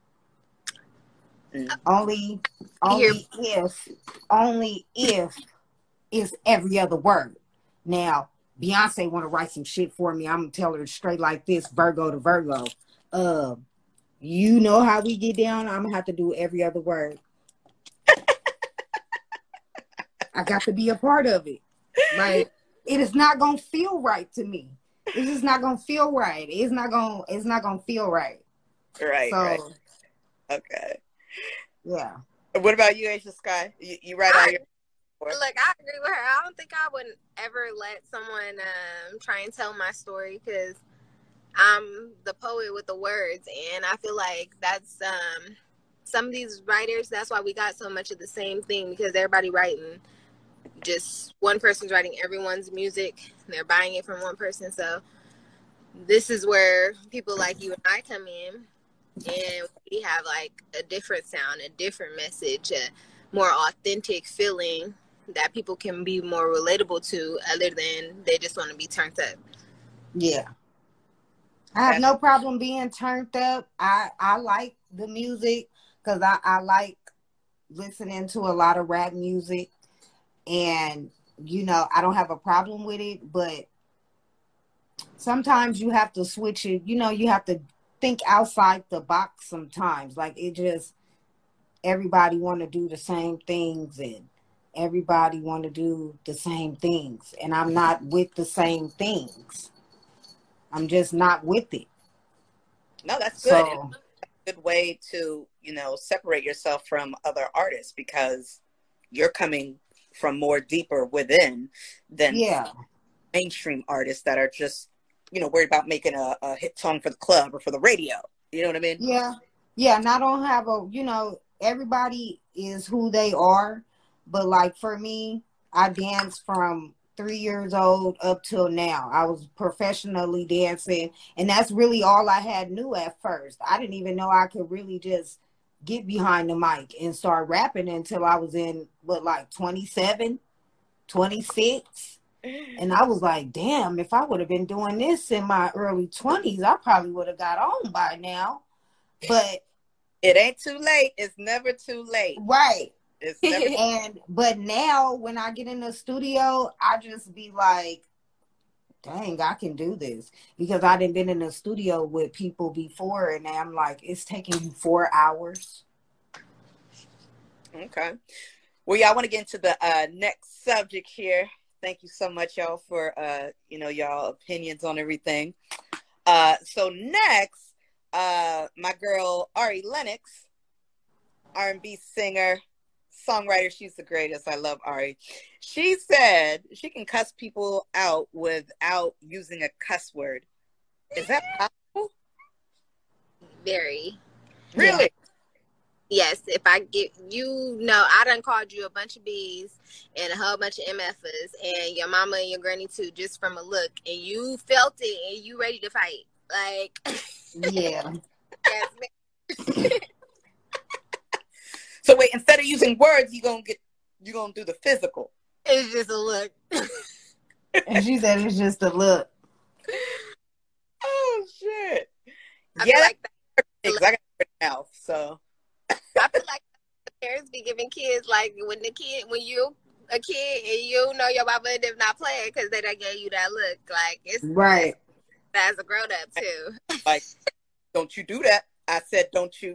Speaker 2: Only if it's every other word. Now, Beyonce want to write some shit for me. I'm going to tell her straight like this, Virgo to Virgo. you know how we get down. I'm gonna have to do every other word. I got to be a part of it. Like, it is not gonna feel right to me. It's just not gonna feel right. It's not gonna feel right.
Speaker 1: Right.
Speaker 2: So,
Speaker 1: right. Okay.
Speaker 2: Yeah.
Speaker 1: What about you, Asia Sky? You write all your.
Speaker 3: Look, I agree with her. I don't think I would ever let someone try and tell my story, because I'm the poet with the words, and I feel like that's some of these writers. That's why we got so much of the same thing, because everybody writing, just one person's writing everyone's music. They're buying it from one person. So this is where people like you and I come in, and we have like a different sound, a different message, a more authentic feeling that people can be more relatable to, other than they just want to be turned up.
Speaker 2: Yeah. I have no problem being turned up. I like the music, because I like listening to a lot of rap music, and I don't have a problem with it, but sometimes you have to switch it. You have to think outside the box sometimes. Like, it just, everybody want to do the same things, and everybody want to do the same things, and I'm not with the same things. I'm just not with it.
Speaker 1: No, that's good. So, good way to separate yourself from other artists, because you're coming from more deeper within than mainstream artists that are just worried about making a hit song for the club or for the radio. You know what I mean?
Speaker 2: Yeah. And I don't have everybody is who they are, but like for me, I danced from 3 years old up till now. I was professionally dancing, and that's really all I had knew at first. I didn't even know I could really just get behind the mic and start rapping until I was in 27, 26. And I was like, damn, if I would have been doing this in my early 20s, I probably would have got on by now. But
Speaker 1: it ain't too late. It's never too late.
Speaker 2: Right. It's never but now when I get in the studio, I just be like, dang, I can do this, because I done been in the studio with people before, and I'm like, it's taking you 4 hours.
Speaker 1: Okay. Well, y'all want to get into the next subject here. Thank you so much, y'all, for y'all opinions on everything. So next, my girl Ari Lennox, R&B singer, songwriter. She's the greatest. I love Ari. She said she can cuss people out without using a cuss word. Is that possible?
Speaker 3: Very.
Speaker 1: Really?
Speaker 3: Yes. If I get, I done called you a bunch of B's and a whole bunch of MFers, and your mama and your granny too, just from a look, and you felt it and you ready to fight. Like,
Speaker 2: yeah.
Speaker 3: Yes,
Speaker 1: so wait, instead of using words, you're gonna do the physical.
Speaker 3: It's just a look.
Speaker 2: And she said it's just a look.
Speaker 1: Oh shit!
Speaker 3: I feel like
Speaker 1: I got a mouth, so
Speaker 3: I feel like the parents be giving kids, like, when you a kid and your mama and them not playing because they done gave you that look. Like, it's
Speaker 2: right.
Speaker 3: As a grown up too.
Speaker 1: Like, don't you do that? I said, don't you?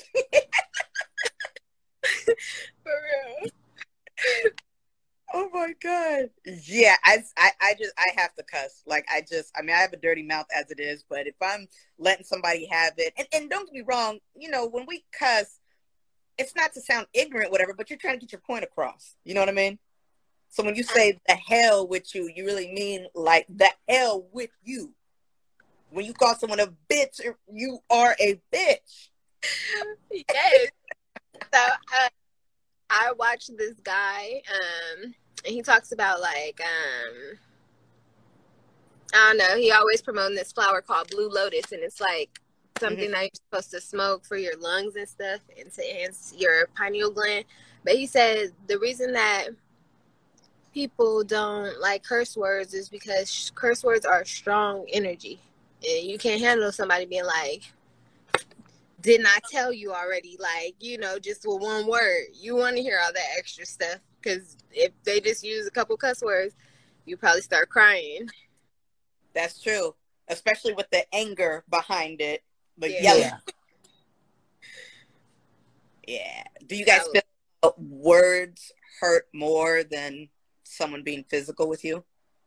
Speaker 3: For real.
Speaker 1: Oh my god. Yeah, I have to cuss. Like, I have a dirty mouth as it is, but if I'm letting somebody have it, and don't get me wrong, when we cuss, it's not to sound ignorant, whatever, but you're trying to get your point across. You know what I mean? So when you say the hell with you mean like the hell with you. When you call someone a bitch, you are a bitch.
Speaker 3: Yes. So I watched this guy, and he talks about, like, I don't know, he always promoting this flower called Blue Lotus, and it's like something that you're supposed to smoke for your lungs and stuff, and to enhance your pineal gland. But he said the reason that people don't like curse words is because curse words are strong energy, and you can't handle somebody being like, didn't I tell you already? Like, just with one word. You want to hear all that extra stuff, because if they just use a couple cuss words, you probably start crying.
Speaker 1: That's true, especially with the anger behind it. But yelling, Yeah. Do you guys feel words hurt more than someone being physical with you?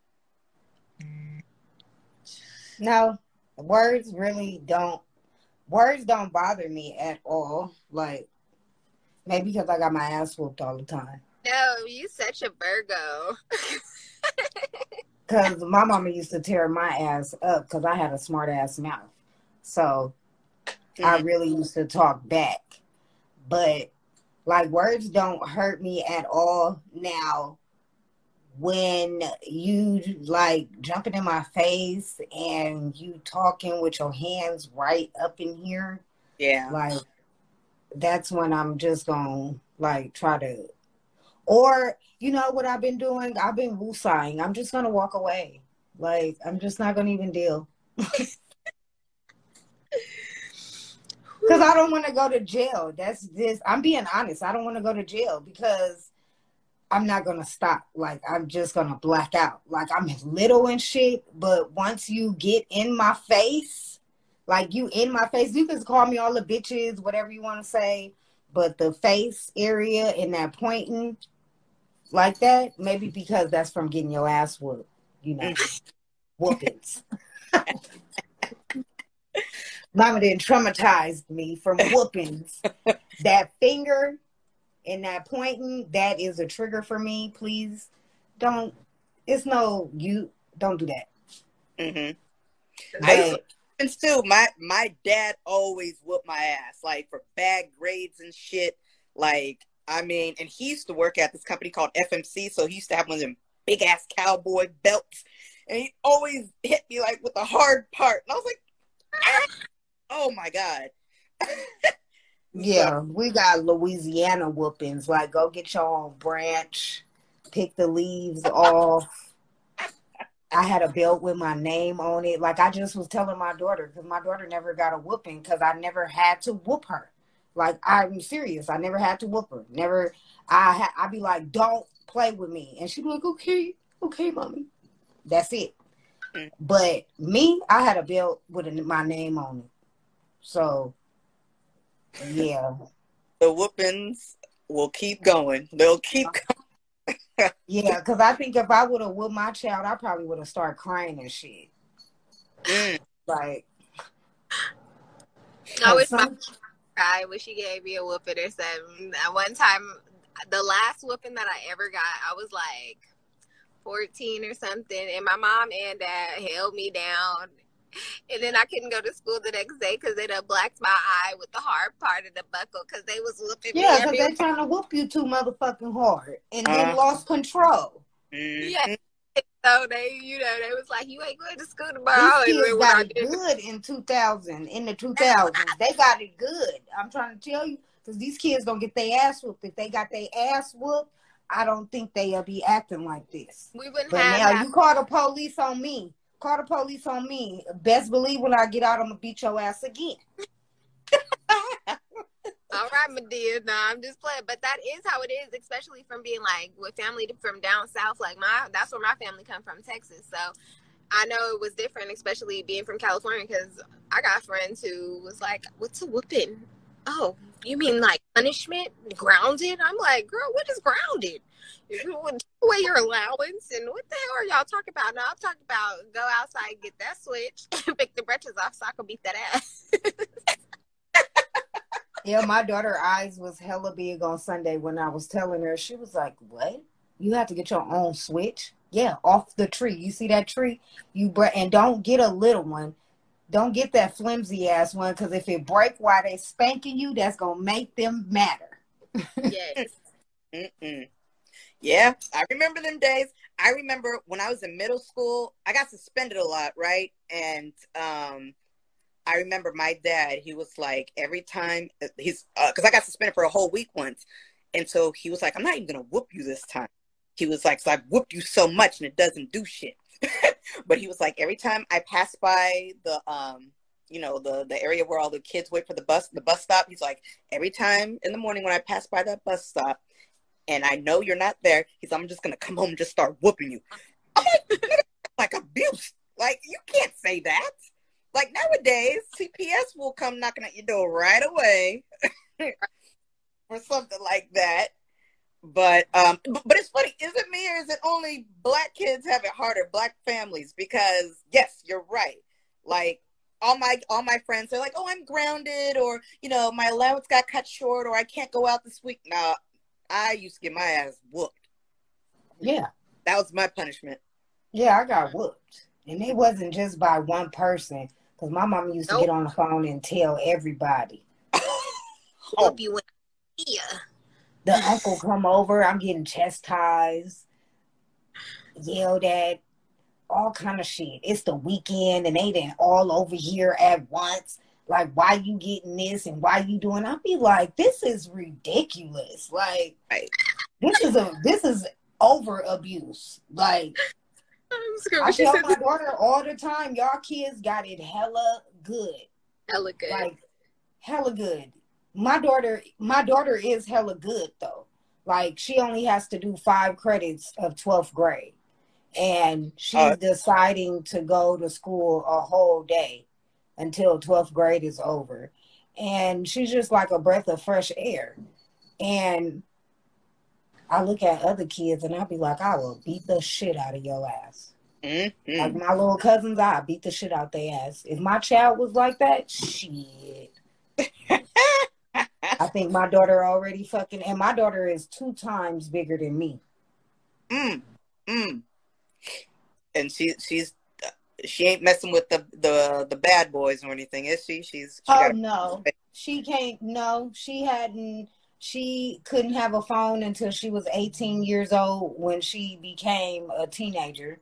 Speaker 2: No, words really don't. Words don't bother me at all. Like, maybe because I got my ass whooped all the time.
Speaker 3: No, you such a Virgo.
Speaker 2: Because my mama used to tear my ass up because I had a smart ass mouth. So I really used to talk back. But, like, words don't hurt me at all now. When you, like, jumping in my face and you talking with your hands right up in here.
Speaker 1: Yeah.
Speaker 2: Like, that's when I'm just going to, like, try to. Or, you know what I've been doing? I've been woosahing. I'm just going to walk away. Like, I'm just not going to even deal. Because I don't want to go to jail. I'm being honest. I don't want to go to jail because I'm not going to stop. Like, I'm just going to black out. Like, I'm little and shit. But once you get in my face, like, you in my face, you can call me all the bitches, whatever you want to say. But the face area and that pointing like that, maybe because that's from getting your ass whooped, you know, whoopings. Mama didn't traumatize me from whoopings. That finger and that pointing, that is a trigger for me. Please don't do that.
Speaker 1: I used to, my dad always whooped my ass, like, for bad grades and shit. Like, I mean, and he used to work at this company called FMC, so he used to have one of them big ass cowboy belts, and he always hit me like with the hard part, and I was like, oh my God.
Speaker 2: Yeah, we got Louisiana whoopings, like, go get your own branch, pick the leaves off. I had a belt with my name on it. Like, I just was telling my daughter, because my daughter never got a whooping because I never had to whoop her. Like, I'm serious. I never had to whoop her. Never. I'd be like, don't play with me. And she'd be like, okay, mommy. That's it. But me, I had a belt with my name on it. So, yeah.
Speaker 1: The whoopings will keep going. They'll keep going.
Speaker 2: Yeah, because I think if I would have whooped my child, I probably would have started crying and shit. Like,
Speaker 3: I wish I wish she gave me a whooping or something. At one time, the last whooping that I ever got, I was like 14 or something, and my mom and dad held me down, and then I couldn't go to school the next day because they done blacked my eye with the hard part of the buckle because they was whooping me.
Speaker 2: Yeah, because they trying to whoop you too motherfucking hard, and then lost control.
Speaker 3: Yeah. So they was like, you ain't going to school tomorrow.
Speaker 2: These kids got it good in the 2000s. They got it good. I'm trying to tell you, because these kids don't get their ass whooped. If they got their ass whooped, I don't think they'll be acting like this.
Speaker 3: We wouldn't
Speaker 2: but
Speaker 3: have
Speaker 2: now
Speaker 3: that.
Speaker 2: You call the police on me. Best believe when I get out, I'm going to beat your ass again.
Speaker 3: All right, my dear. No, I'm just playing. But that is how it is, especially from being like with family from down south. Like that's where my family come from, Texas. So I know it was different, especially being from California, because I got friends who was like, what's a whooping? Oh, you mean like punishment? Grounded? I'm like, girl, what is grounded? You would take away your allowance, and what the hell are y'all talking about? No, I'm talking about go outside, get that switch, and pick the brushes off so I can beat that ass.
Speaker 2: Yeah, my daughter's eyes was hella big on Sunday when I was telling her. She was like, what? You have to get your own switch? Yeah, off the tree. You see that tree? And don't get a little one. Don't get that flimsy ass one, because if it break while they spanking you, that's going to make them matter.
Speaker 3: Yes.
Speaker 1: Yeah, I remember them days. I remember when I was in middle school, I got suspended a lot, right? And I remember my dad, he was like, every time because I got suspended for a whole week once. And so he was like, I'm not even going to whoop you this time. He was like, so I've whooped you so much and it doesn't do shit. But he was like, every time I pass by the area where all the kids wait for the bus stop, he's like, every time in the morning when I pass by that bus stop and I know you're not there, he's like, I'm just going to come home and just start whooping you. I'm like abuse. Like, you can't say that. Like, nowadays, CPS will come knocking at your door right away. or something like that. But it's funny, is it me or is it only black kids have it harder, black families? Because yes, you're right. Like all my friends are like, oh, I'm grounded, or my allowance got cut short, or I can't go out this week. Now, I used to get my ass whooped.
Speaker 2: Yeah,
Speaker 1: that was my punishment.
Speaker 2: Yeah, I got whooped, and it wasn't just by one person. Because my mom used to get on the phone and tell everybody.
Speaker 3: Whoop you in here.
Speaker 2: The uncle come over, I'm getting chastised, yelled at, all kind of shit. It's the weekend and they done all over here at once. Like, why you getting this and why you doing? I'll be like, this is ridiculous. Like, this is over abuse. Like, I tell my daughter all the time, y'all kids got it hella good.
Speaker 3: Hella good.
Speaker 2: Like, hella good. My daughter is hella good though. Like, she only has to do 5 credits of 12th grade. And she's deciding to go to school a whole day until 12th grade is over. And she's just like a breath of fresh air. And I look at other kids and I'll be like, I will beat the shit out of your ass. Mm-hmm. Like my little cousins, I beat the shit out their ass. If my child was like that, shit. I think my daughter already and my daughter is 2 times bigger than me.
Speaker 1: And she ain't messing with the bad boys or anything, is she?
Speaker 2: No. She can't. No, she couldn't have a phone until she was 18 years old when she became a teenager.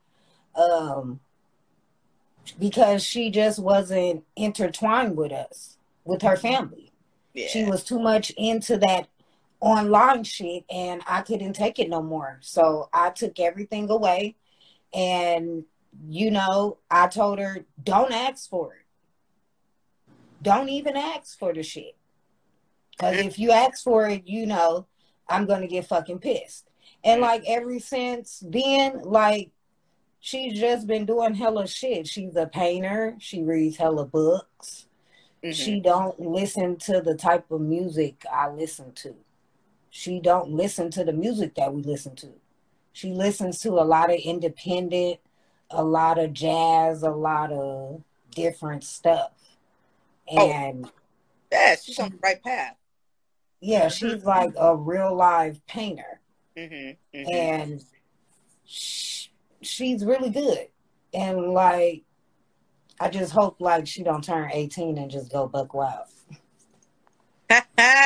Speaker 2: Because she just wasn't intertwined with us, with her family. Yeah. She was too much into that online shit and I couldn't take it no more. So I took everything away and, I told her, don't ask for it. Don't even ask for the shit. Because if you ask for it, I'm going to get fucking pissed. And like ever since then, like she's just been doing hella shit. She's a painter. She reads hella books. Mm-hmm. She don't listen to the type of music I listen to. She don't listen to the music that we listen to. She listens to a lot of independent, a lot of jazz, a lot of different stuff. And
Speaker 1: she's on the right path.
Speaker 2: Yeah, she's like a real live painter.
Speaker 1: Mm-hmm. Mm-hmm.
Speaker 2: And she's really good. And like, I just hope like she don't turn 18 and just go buck wild. But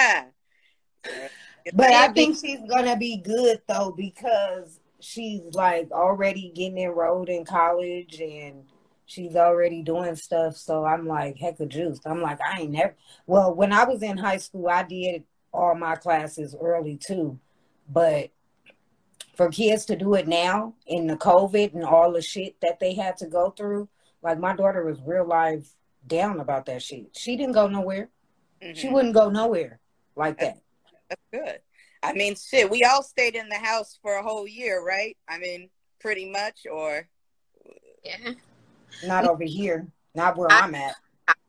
Speaker 2: I think she's gonna be good though, because she's like already getting enrolled in college and she's already doing stuff. So I'm like, heck of juice. I'm like, when I was in high school, I did all my classes early too. But for kids to do it now in the COVID and all the shit that they had to go through, like my daughter was real life down about that shit. She didn't go nowhere. Mm-hmm. She wouldn't go nowhere like that.
Speaker 1: That's good. I mean, shit, we all stayed in the house for a whole year, right? I mean, pretty much, or...
Speaker 3: Yeah.
Speaker 2: Not over here. Not where I'm at.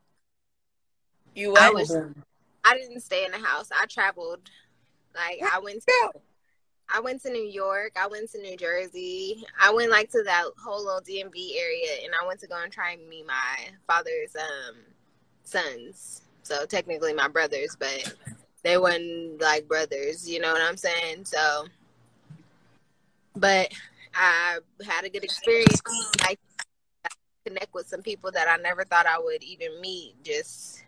Speaker 1: You
Speaker 3: I didn't stay in the house. I traveled. Like, I went to New York. I went to New Jersey. I went, like, to that whole little DMV area, and I went to go and try and meet my father's sons. So, technically my brothers, but... They weren't like brothers, you know what I'm saying? So, but I had a good experience. I connect with some people that I never thought I would even meet. Just,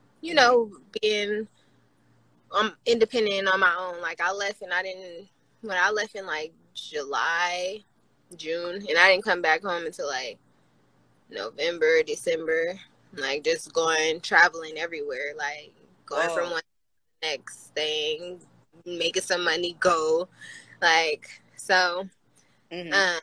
Speaker 3: being independent on my own. Like when I left in like July, June, and I didn't come back home until like November, December. Like just traveling everywhere, like going from one next thing, making some money go, like so. Mm-hmm.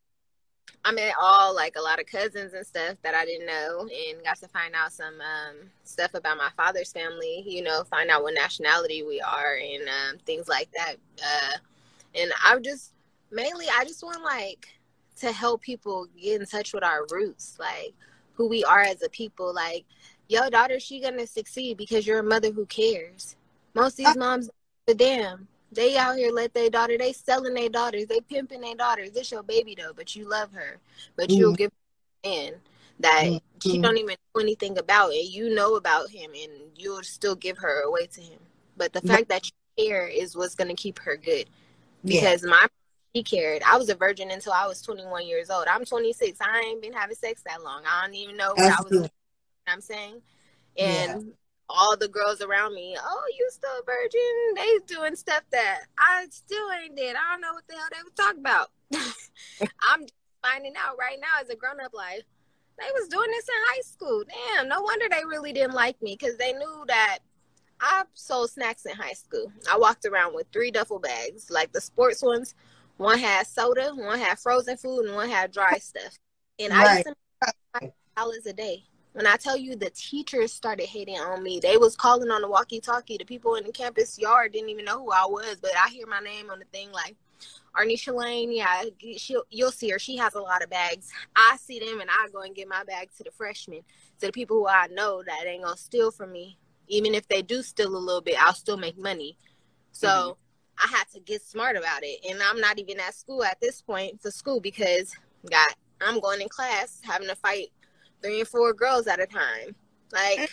Speaker 3: I met a lot of cousins and stuff that I didn't know, and got to find out some stuff about my father's family. Find out what nationality we are and things like that. And I just want like to help people get in touch with our roots, like who we are as a people. Like, your daughter, she gonna succeed because you're a mother who cares. Most of these moms But damn, they out here let their daughter, they selling their daughters, they pimping their daughters. This your baby though, but you love her, but you'll give her a man that she don't even know anything about, and you know about him, and you'll still give her away to him. But the fact that you care is what's gonna keep her good. Because she cared. I was a virgin until I was 21 years old. I'm 26. I ain't been having sex that long. I don't even know what I was doing. You know what I'm saying? And all the girls around me, oh, you still a virgin? They doing stuff that I still ain't did. I don't know what the hell they was talking about. I'm just finding out right now as a grown-up, like, they was doing this in high school. Damn, no wonder they really didn't like me, because they knew that I sold snacks in high school. I walked around with 3 duffel bags, like the sports ones. One had soda, one had frozen food, and one had dry stuff. And I used to make $5 a day. When I tell you the teachers started hating on me, they was calling on the walkie-talkie. The people in the campus yard didn't even know who I was, but I hear my name on the thing like, Arnisha Lane, yeah, you'll see her. She has a lot of bags. I see them, and I go and get my bag to the freshmen, to the people who I know that ain't going to steal from me. Even if they do steal a little bit, I'll still make money. So I had to get smart about it. And I'm not even at school at this point for school, because I'm going in class having to fight 3 and 4 girls at a time. Like,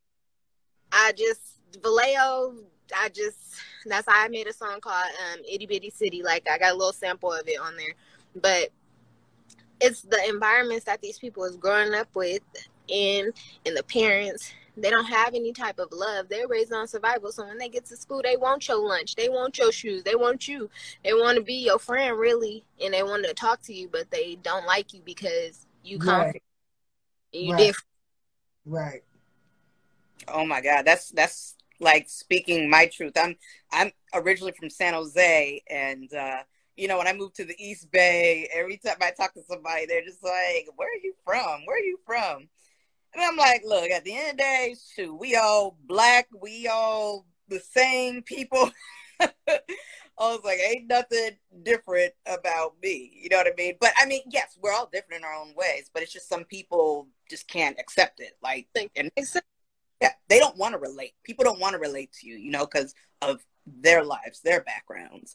Speaker 3: Vallejo, that's how I made a song called Itty Bitty City. Like, I got a little sample of it on there. But it's the environments that these people is growing up with, and the parents. They don't have any type of love. They're raised on survival. So when they get to school, they want your lunch. They want your shoes. They want you. They want to be your friend, really. And they want to talk to you, but they don't like you because you come you different.
Speaker 2: Right.
Speaker 1: Oh my God. That's like speaking my truth. I'm originally from San Jose, and when I moved to the East Bay, every time I talk to somebody, they're just like, where are you from? Where are you from? And I'm like, look, at the end of the day, shoot, we all Black, we all the same people. I was like, ain't nothing different about me. You know what I mean? But I mean, yes, we're all different in our own ways, but it's just some people just can't accept it. Like, they don't want to relate. People don't want to relate to you, because of their lives, their backgrounds.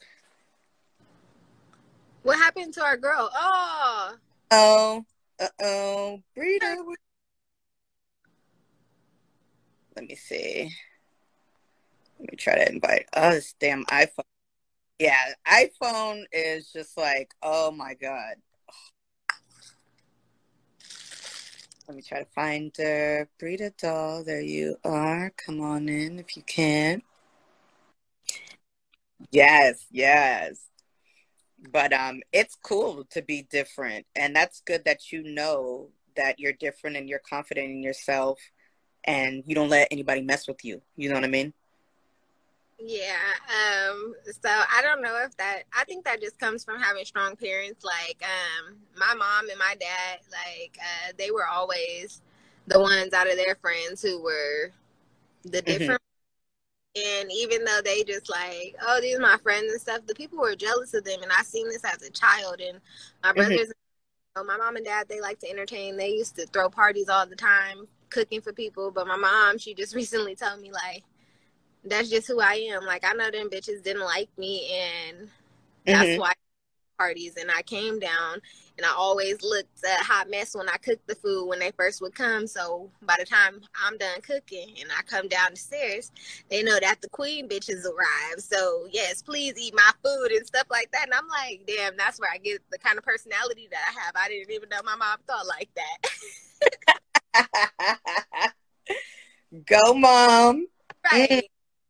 Speaker 3: What happened to our girl?
Speaker 1: Brita. Let me see. Let me try to invite. Oh, this damn iPhone. Yeah, iPhone is just like, oh my God. Let me try to find her. Brita Doll, there you are. Come on in if you can. Yes. But it's cool to be different. And that's good that you know that you're different and you're confident in yourself. And you don't let anybody mess with you. You know what I mean?
Speaker 3: Yeah. So I don't know I think that just comes from having strong parents. Like, my mom and my dad, like, they were always the ones out of their friends who were the different. And even though they just like, oh, these are my friends and stuff, the people were jealous of them. And I seen this as a child. And my brothers, my mom and dad, they like to entertain. They used to throw parties all the time, cooking for people. But my mom, she just recently told me, like, that's just who I am. Like, I know them bitches didn't like me, and that's why parties. And I came down, and I always looked a hot mess when I cooked the food when they first would come. So by the time I'm done cooking and I come down the stairs, they know that the queen bitches arrived. So yes, please eat my food and stuff like that. And I'm like, damn, that's where I get the kind of personality that I have. I didn't even know my mom thought like
Speaker 1: that. Go, Mom.
Speaker 3: Right.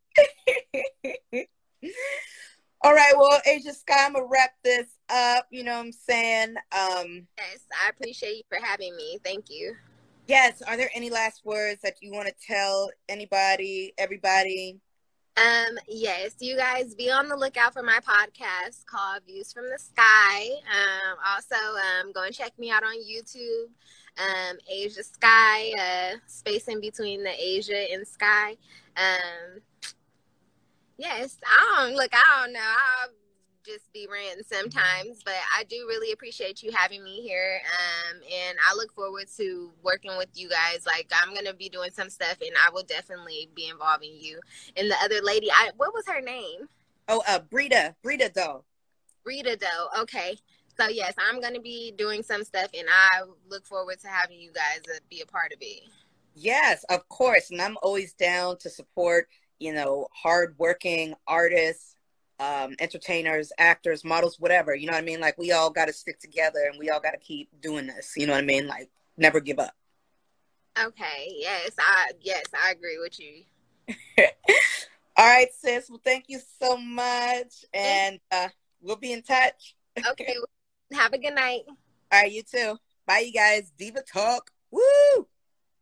Speaker 1: All right, well, Asia Sky, I'm gonna wrap this up. You know what I'm saying?
Speaker 3: Yes, I appreciate you for having me. Thank you.
Speaker 1: Yes. Are there any last words that you want to tell anybody, everybody?
Speaker 3: Yes, you guys be on the lookout for my podcast called Views from the Sky. Also, go and check me out on YouTube. Asia Sky, space in between the Asia and Sky. Yes, I don't know. just be ranting sometimes, but I do really appreciate you having me here. And I look forward to working with you guys. Like, I'm going to be doing some stuff, and I will definitely be involving you. And the other lady, what was her name?
Speaker 1: Oh, Brita Doe.
Speaker 3: Brita Doe. Okay. So, yes, I'm going to be doing some stuff, and I look forward to having you guys be a part of it.
Speaker 1: Yes, of course. And I'm always down to support, hardworking artists, entertainers, actors, models, whatever. You know what I mean? Like, we all got to stick together and we all got to keep doing this. You know what I mean? Like, never give up.
Speaker 3: Okay. Yes, I agree with you.
Speaker 1: All right, sis. Well, thank you so much. And we'll be in touch.
Speaker 3: Okay. Have a good night.
Speaker 1: All right, you too. Bye, you guys. Diva Talk. Woo!